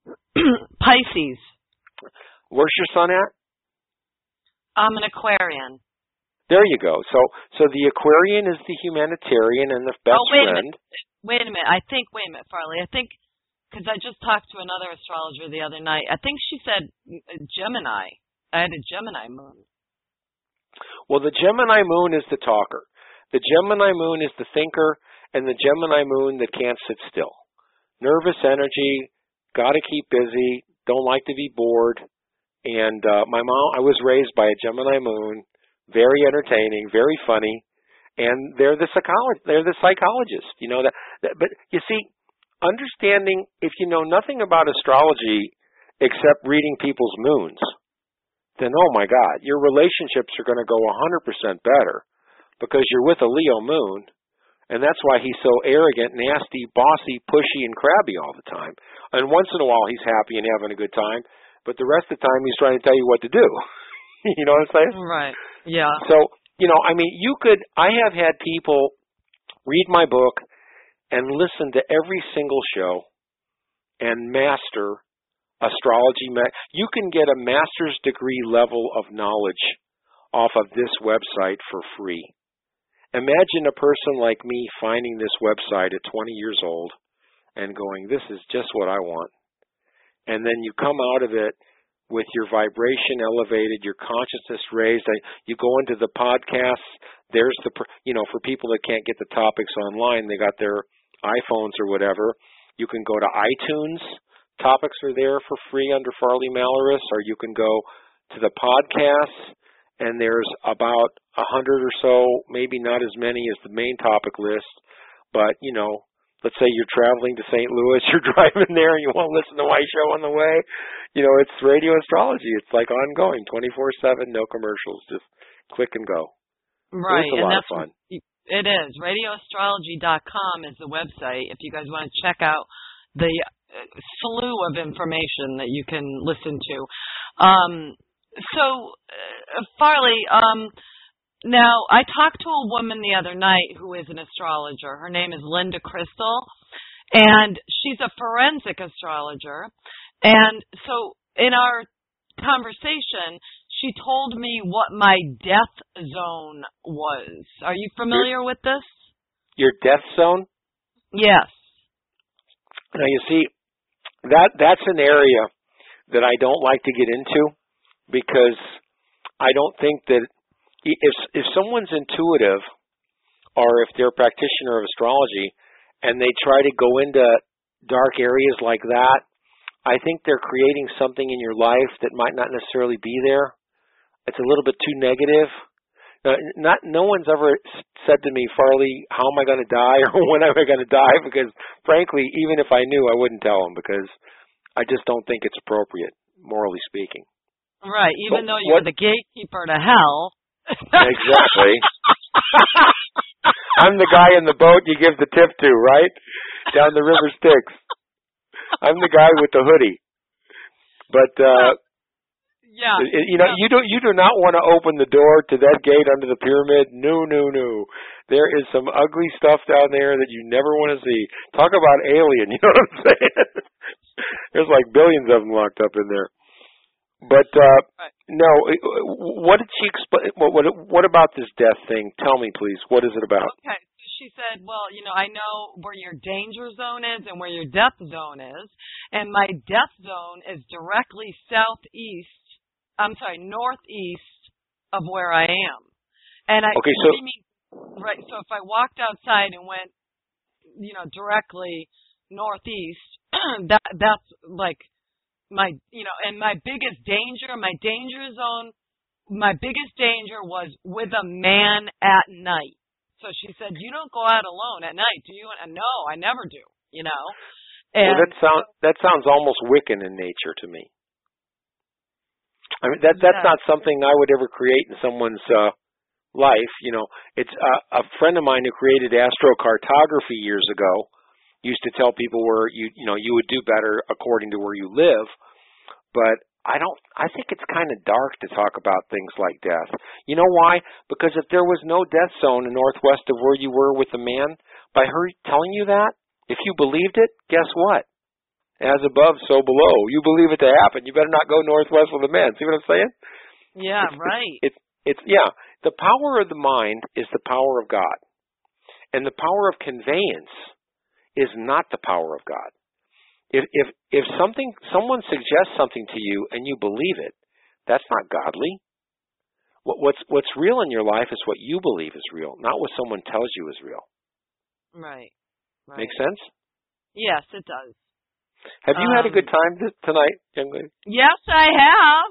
Pisces. Where's your sun at? I'm an Aquarian. There you go. So the Aquarian is the humanitarian and the best friend. Wait a minute, Farley. I think, because I just talked to another astrologer the other night, I think she said Gemini. I had a Gemini moon. Well, the Gemini moon is the talker. The Gemini moon is the thinker, and the Gemini moon that can't sit still. Nervous energy, got to keep busy, don't like to be bored. And my mom, I was raised by a Gemini moon, very entertaining, very funny, and they're the psychologists. But you see, understanding, if you know nothing about astrology except reading people's moons, then oh my God, your relationships are going to go 100% better because you're with a Leo moon. And that's why he's so arrogant, nasty, bossy, pushy, and crabby all the time. And once in a while he's happy and having a good time, but the rest of the time he's trying to tell you what to do. You know what I'm saying? Right. Yeah. So, I have had people read my book and listen to every single show and master astrology. You can get a master's degree level of knowledge off of this website for free. Imagine a person like me finding this website at 20 years old and going, this is just what I want. And then you come out of it with your vibration elevated, your consciousness raised. You go into the podcasts. There's for people that can't get the topics online, they got their iPhones or whatever. You can go to iTunes. Topics are there for free under Farley Malaris, or you can go to the podcasts, and there's about 100 or so, maybe not as many as the main topic list, but, let's say you're traveling to St. Louis, you're driving there, and you want to listen to my show on the way. It's radio astrology. It's like ongoing, 24/7, no commercials. Just click and go. Right, so it's a lot of fun. It is. RadioAstrology.com is the website if you guys want to check out the slew of information that you can listen to. Farley, now, I talked to a woman the other night who is an astrologer. Her name is Linda Crystal, and she's a forensic astrologer. And so in our conversation, she told me what my death zone was. Are you familiar with this? Your death zone? Yes. Now, you see, that's an area that I don't like to get into, because I don't think that if someone's intuitive, or if they're a practitioner of astrology, and they try to go into dark areas like that, I think they're creating something in your life that might not necessarily be there. It's a little bit too negative. No one's ever said to me, Farley, how am I going to die, or when am I going to die? Because, frankly, even if I knew, I wouldn't tell them, because I just don't think it's appropriate, morally speaking. Right, even though you're the gatekeeper to hell. Exactly. I'm the guy in the boat you give the tip to, right? Down the river Styx. I'm the guy with the hoodie. But yeah. You do not want to open the door to that gate under the pyramid. No. There is some ugly stuff down there that you never want to see. Talk about alien, you know what I'm saying? There's like billions of them locked up in there. But no, what did she explain? What about this death thing? Tell me, please. What is it about? Okay, so she said, well, I know where your danger zone is and where your death zone is, and my death zone is directly northeast of where I am. And okay, so what do you mean? Right. So if I walked outside and went, directly northeast, that's like. And my biggest danger, my danger zone, my biggest danger was with a man at night. So she said, you don't go out alone at night, do you? And no, I never do, And well, that sounds almost Wiccan in nature to me. I mean, that's not something I would ever create in someone's life. It's a friend of mine who created astrocartography years ago. Used to tell people where you would do better according to where you live, but I think it's kind of dark to talk about things like death. You know why? Because if there was no death zone in northwest of where you were with the man, by her telling you that, if you believed it, guess what? As above, so below. You believe it to happen. You better not go northwest with a man. See what I'm saying? Yeah, right. It's the power of the mind is the power of God, and the power of conveyance is not the power of God. If someone suggests something to you and you believe it, that's not godly. What's real in your life is what you believe is real, not what someone tells you is real. Right. Make sense? Yes, it does. Have you had a good time tonight, young lady? Yes, I have.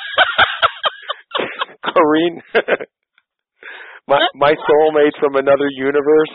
Corrine, my soulmate from another universe.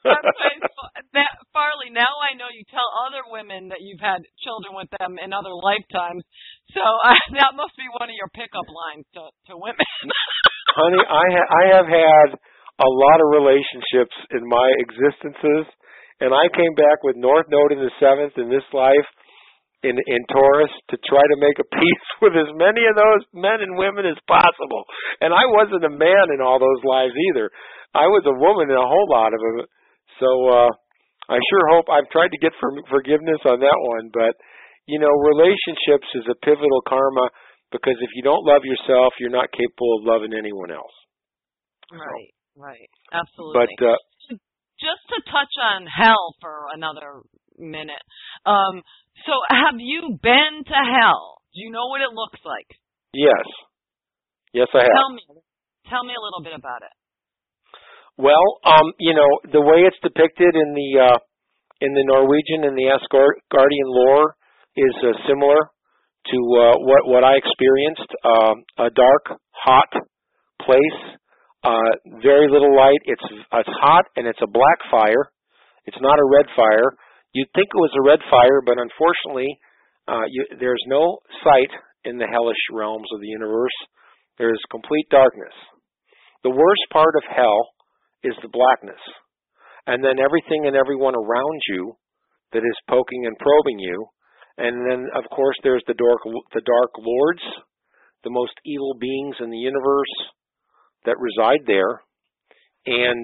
Farley, now I know you tell other women that you've had children with them in other lifetimes, so that must be one of your pickup lines to women. Honey, I have had a lot of relationships in my existences, and I came back with North Node in the 7th in this life in Taurus to try to make a peace with as many of those men and women as possible. And I wasn't a man in all those lives either. I was a woman in a whole lot of them. So I sure hope I've tried to get forgiveness on that one. But, relationships is a pivotal karma because if you don't love yourself, you're not capable of loving anyone else. Right, right. Absolutely. But just to touch on hell for another minute. So have you been to hell? Do you know what it looks like? yes. Yes, I have. Tell me a little bit about it. Well, the way it's depicted in the Norwegian and the Asgardian lore is similar to what I experienced. A dark, hot place, very little light. It's hot and it's a black fire. It's not a red fire. You'd think it was a red fire, but unfortunately, there's no sight in the hellish realms of the universe. There's complete darkness. The worst part of hell is the blackness. And then everything and everyone around you that is poking and probing you. And then, of course, there's the dark lords, the most evil beings in the universe that reside there. And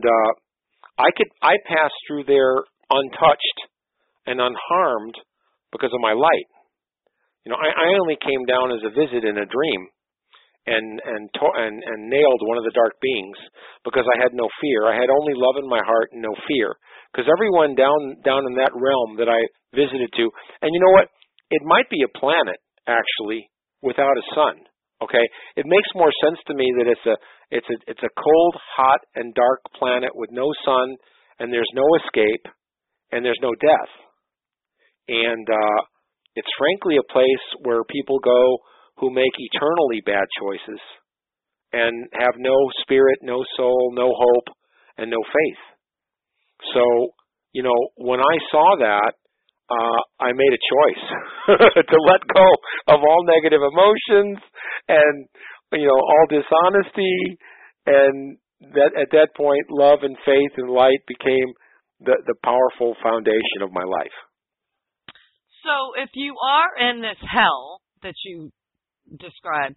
I passed through there untouched and unharmed because of my light. I only came down as a visit in a dream and nailed one of the dark beings because I had no fear. I had only love in my heart and no fear. Because everyone down in that realm that I visited to, and you know what? It might be a planet actually without a sun. Okay, it makes more sense to me that it's a cold, hot, and dark planet with no sun, and there's no escape, and there's no death, and it's frankly a place where people go who make eternally bad choices and have no spirit, no soul, no hope, and no faith. So, when I saw that, I made a choice to let go of all negative emotions and, all dishonesty, and that at that point, love and faith and light became the powerful foundation of my life. So if you are in this hell that you described,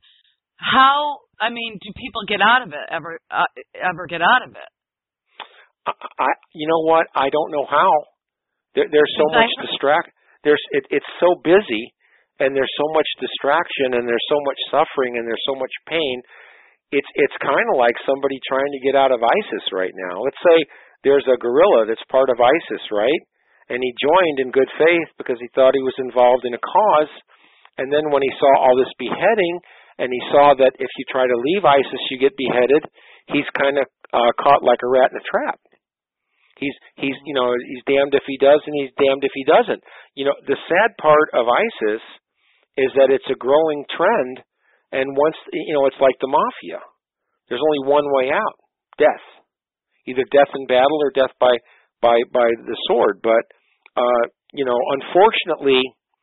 do people get out of it, ever get out of it? You know what? I don't know how. There's so much it's so busy, and there's so much distraction, and there's so much suffering, and there's so much pain. It's kind of like somebody trying to get out of ISIS right now. Let's say there's a guerrilla that's part of ISIS, right? And he joined in good faith because he thought he was involved in a cause. And then when he saw all this beheading, and he saw that if you try to leave ISIS, you get beheaded, he's kind of caught like a rat in a trap. He's damned if he does, and he's damned if he doesn't. The sad part of ISIS is that it's a growing trend, and once it's like the mafia. There's only one way out: death, either death in battle or death by the sword. But unfortunately,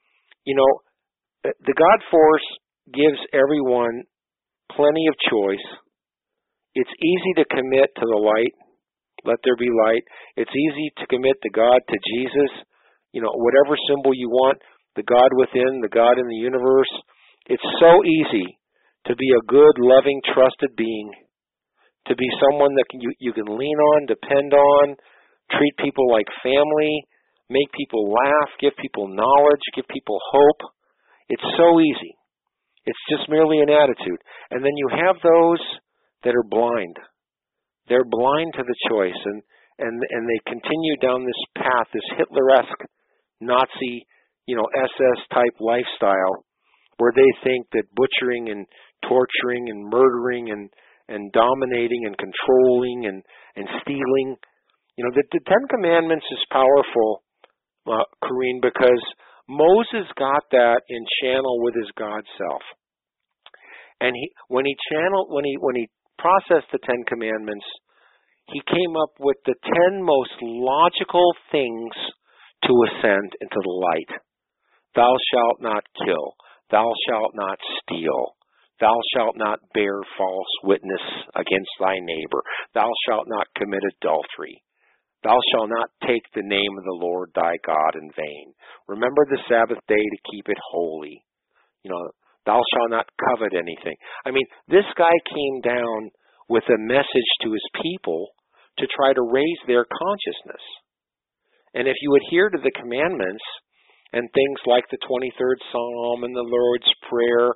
the God force gives everyone plenty of choice. It's easy to commit to the light. Let there be light. It's easy to commit to God, to Jesus, whatever symbol you want, the God within, the God in the universe. It's so easy to be a good, loving, trusted being, to be someone that you can lean on, depend on, treat people like family, make people laugh, give people knowledge, give people hope. It's so easy. It's just merely an attitude. And then you have those that are blind. They're blind to the choice, and they continue down this path, this Hitler-esque Nazi, SS-type lifestyle, where they think that butchering and torturing and murdering and dominating and controlling and stealing, the Ten Commandments is powerful, Corrine, because Moses got that in channel with his God self, and when he processed the Ten Commandments, he came up with the 10 most logical things to ascend into the light. Thou shalt not kill. Thou shalt not steal. Thou shalt not bear false witness against thy neighbor. Thou shalt not commit adultery. Thou shalt not take the name of the Lord thy God in vain. Remember the Sabbath day to keep it holy. Thou shalt not covet anything. This guy came down with a message to his people to try to raise their consciousness. And if you adhere to the commandments and things like the 23rd Psalm and the Lord's Prayer,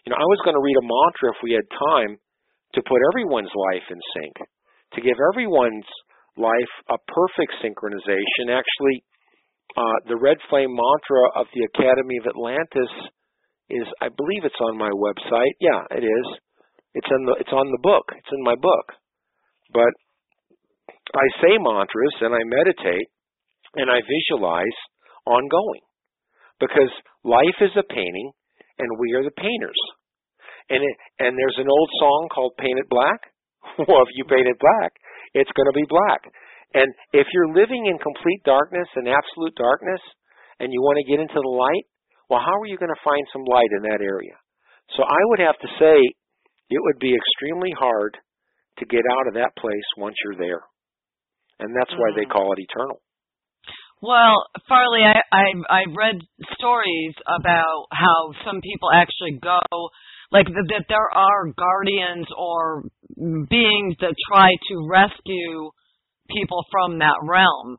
I was going to read a mantra if we had time to put everyone's life in sync, to give everyone's life a perfect synchronization. Actually, the Red Flame mantra of the Academy of Atlantis is, I believe it's on my website. Yeah, it is. It's on the book. It's in my book. But I say mantras and I meditate and I visualize ongoing, because life is a painting and we are the painters. And there's an old song called Paint It Black. Well, if you paint it black, it's going to be black. And if you're living in complete darkness and absolute darkness and you want to get into the light, well, how are you going to find some light in that area? So I would have to say it would be extremely hard to get out of that place once you're there. And that's why they call it eternal. Well, Farley, I've read stories about how some people actually go, like that there are guardians or beings that try to rescue people from that realm,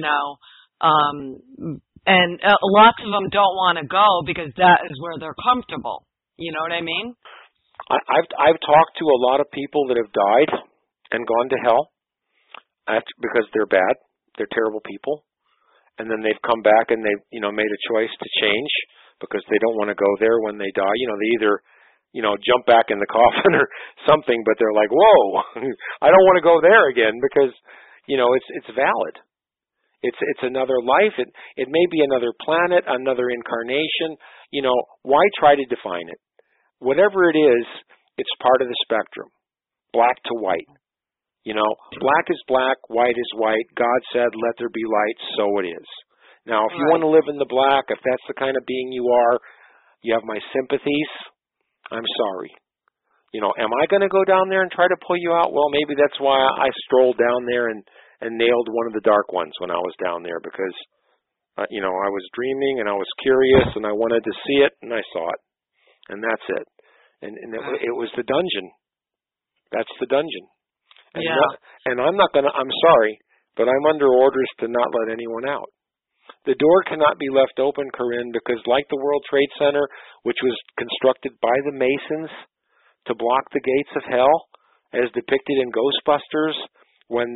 and lots of them don't want to go because that is where they're comfortable. You know what I mean? I've talked to a lot of people that have died and gone to hell because they're bad, they're terrible people, and then they've come back and they've made a choice to change because they don't want to go there when they die. They either jump back in the coffin or something, but they're like, whoa, I don't want to go there again because it's valid. It's another life. It may be another planet, another incarnation. Why try to define it? Whatever it is, it's part of the spectrum, black to white. Black is black, white is white. God said, let there be light, so it is. Now, if you want to live in the black, if that's the kind of being you are, you have my sympathies. I'm sorry. Am I going to go down there and try to pull you out? Well, maybe that's why I strolled down there and nailed one of the dark ones when I was down there, because, I was dreaming and I was curious and I wanted to see it and I saw it. And that's it. And it was the dungeon. That's the dungeon. And and I'm sorry, but I'm under orders to not let anyone out. The door cannot be left open, Corinne, because like the World Trade Center, which was constructed by the Masons to block the gates of hell, as depicted in Ghostbusters, when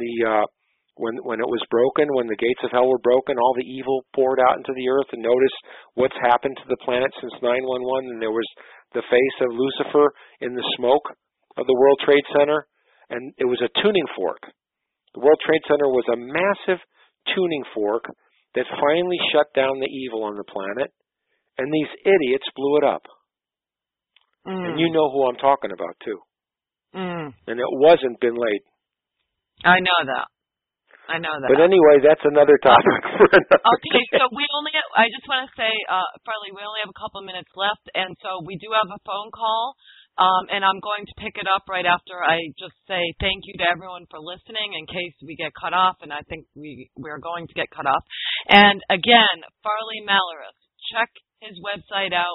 it was broken, when the gates of hell were broken, all the evil poured out into the earth. And notice what's happened to the planet since 9/11, and there was the face of Lucifer in the smoke of the World Trade Center, and it was a tuning fork. The World Trade Center was a massive tuning fork that finally shut down the evil on the planet, and these idiots blew it up. And you know who I'm talking about, too. And it wasn't Bin Laden. I know that. But anyway, that's another topic for another Okay, day. so I just want to say, Farley, we only have a couple of minutes left, and so we do have a phone call, and I'm going to pick it up right after I just say thank you to everyone for listening in case we get cut off, and I think we're going to get cut off. And again, Farley Malaris, check his website out,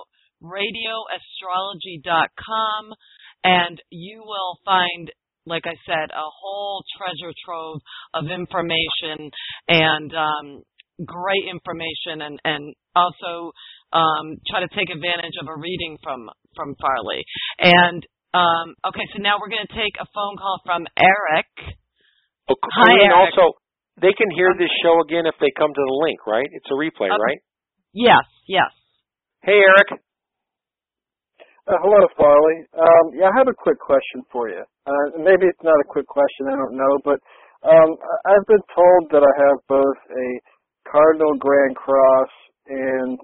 radioastrology.com, and you will find, like I said, a whole treasure trove of information and great information, and also try to take advantage of a reading from Farley. And okay, so now we're going to take a phone call from Eric. Hi, Eric. Also, they can hear this show again if they come to the link, right? It's a replay, right? Yes. Hey, Eric. Hello, Farley. I have a quick question for you. Maybe it's not a quick question, I don't know, but I've been told that I have both a Cardinal Grand Cross and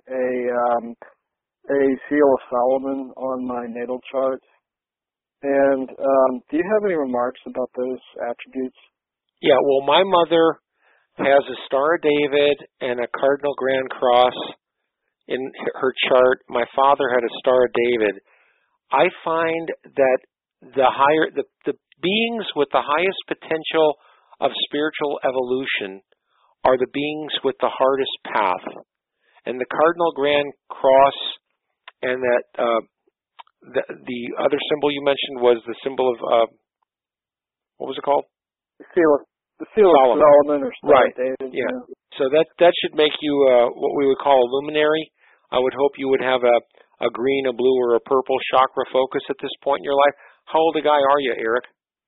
a Seal of Solomon on my natal chart. And do you have any remarks about those attributes? Yeah, well, my mother has a Star of David and a Cardinal Grand Cross in her chart. My father had a Star of David. I find that the beings with the highest potential of spiritual evolution are the beings with the hardest path. And the Cardinal Grand Cross and that the other symbol you mentioned was the symbol of what was it called? The seal of Solomon or Star of David. Yeah. So that should make you what we would call a luminary. I would hope you would have a green, a blue, or a purple chakra focus at this point in your life? How old a guy are you, Eric?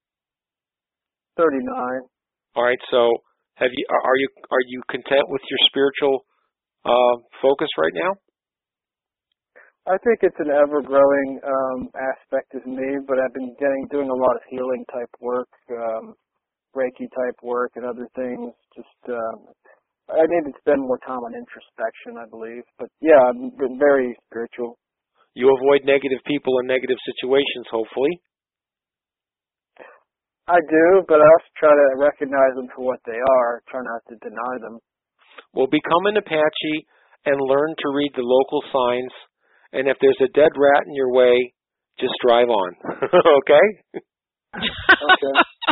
39. All right. So, are you content with your spiritual focus right now? I think it's an ever-growing aspect of me, but I've been doing a lot of healing type work, Reiki type work, and other things. I need to spend more time on introspection, I believe. But yeah, I've been very spiritual. You avoid negative people and negative situations, hopefully. I do, but I also try to recognize them for what they are, try not to deny them. Well, become an Apache and learn to read the local signs. And if there's a dead rat in your way, just drive on. Okay? Okay.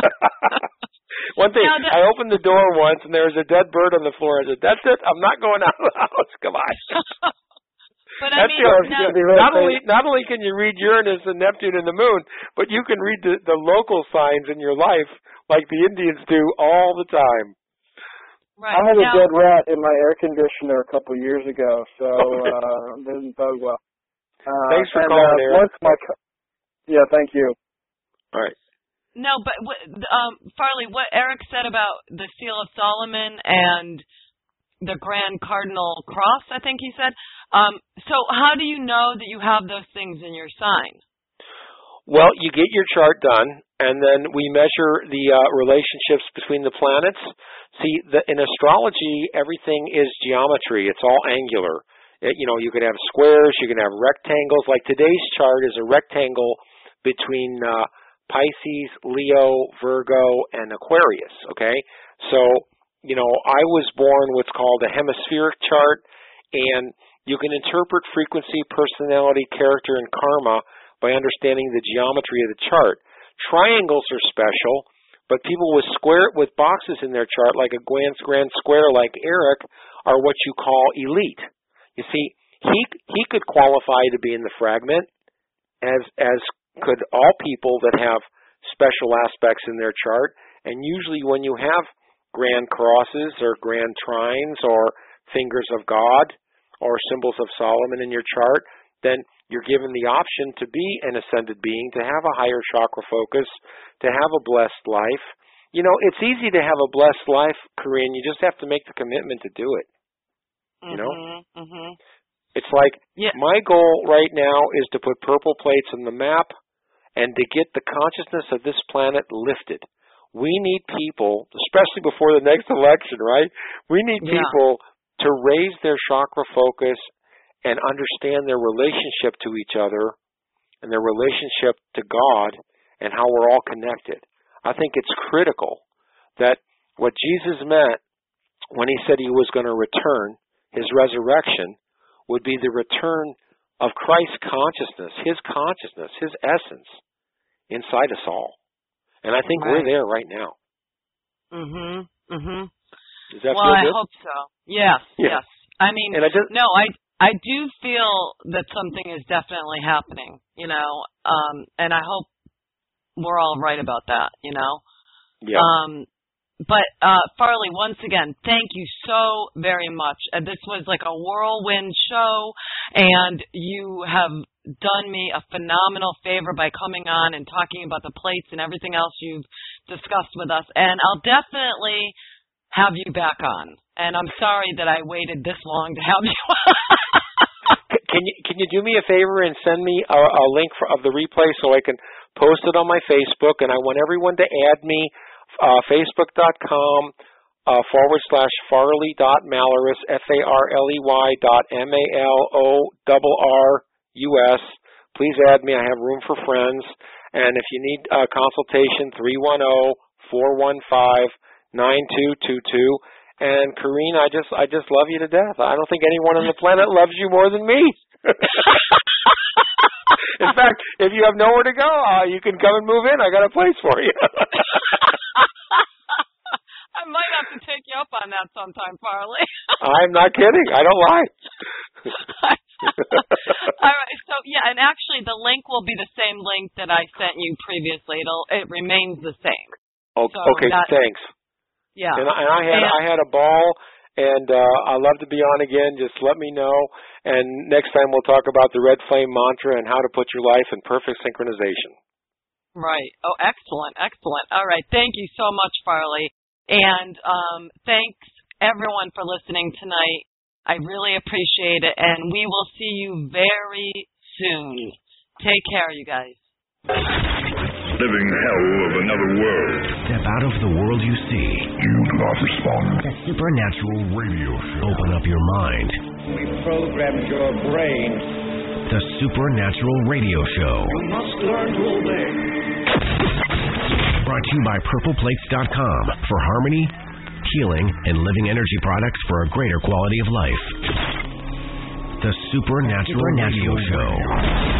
One thing, I opened the door once and there was a dead bird on the floor. I said, "That's it. I'm not going out of the house. Goodbye." But I mean, not only can you read Uranus and Neptune and the moon, but you can read the local signs in your life like the Indians do all the time. Right. I had a dead rat in my air conditioner a couple of years ago, so it didn't bode well. Thanks for calling, Eric. Yeah, thank you. All right. No, but Farley, what Eric said about the Seal of Solomon and the Grand Cardinal Cross, I think he said. So how do you know that you have those things in your sign? Well, you get your chart done, and then we measure the relationships between the planets. See, in astrology, everything is geometry. It's all angular. You can have squares, you can have rectangles. Like today's chart is a rectangle between Pisces, Leo, Virgo, and Aquarius, okay? So, I was born what's called a hemispheric chart, and you can interpret frequency, personality, character, and karma by understanding the geometry of the chart. Triangles are special, but people with boxes in their chart, like a grand square like Eric, are what you call elite. You see, he could qualify to be in the fragment, as could all people that have special aspects in their chart. And usually when you have grand crosses or grand trines or fingers of God or symbols of Solomon in your chart, then you're given the option to be an ascended being, to have a higher chakra focus, to have a blessed life. It's easy to have a blessed life, Corinne. You just have to make the commitment to do it. It's like, my goal right now is to put purple plates on the map and to get the consciousness of this planet lifted. We need people, especially before the next election, right? We need people to raise their chakra focus and understand their relationship to each other and their relationship to God and how we're all connected. I think it's critical that what Jesus meant when he said he was going to return, his resurrection, would be the return of Christ's consciousness, his essence inside us all. And I think we're there right now. Does that feel good? I hope so. Yes. I mean, I do feel that something is definitely happening, and I hope we're all right about that, Yeah. But Farley, once again, thank you so very much. This was like a whirlwind show, and you have done me a phenomenal favor by coming on and talking about the plates and everything else you've discussed with us. And I'll definitely have you back on. And I'm sorry that I waited this long to have you on. Can you do me a favor and send me a link of the replay so I can post it on my Facebook? And I want everyone to add me. Facebook.com /Farley.Malorus, FARLEY.MALORRUS. Please add me. I have room for friends. And if you need a consultation, 310-415-9222. And Corinne, I just love you to death. I don't think anyone on the planet loves you more than me. In fact, if you have nowhere to go, you can come and move in. I got a place for you. I might have to take you up on that sometime, Farley. I'm not kidding. I don't lie. All right. So, and actually the link will be the same link that I sent you previously. It remains the same. Okay, thanks. Yeah. And I had a ball, And I'd love to be on again. Just let me know. And next time we'll talk about the Red Flame Mantra and how to put your life in perfect synchronization. Right. Oh, excellent, excellent. All right. Thank you so much, Farley. And thanks, everyone, for listening tonight. I really appreciate it. And we will see you very soon. Take care, you guys. Living hell of another world. Step out of the world you see. Do not respond. The Supernatural Radio Show. Open up your mind. We programmed your brain. The Supernatural Radio Show. You must learn to obey. Brought to you by PurplePlates.com for harmony, healing, and living energy products for a greater quality of life. The Supernatural Radio Show.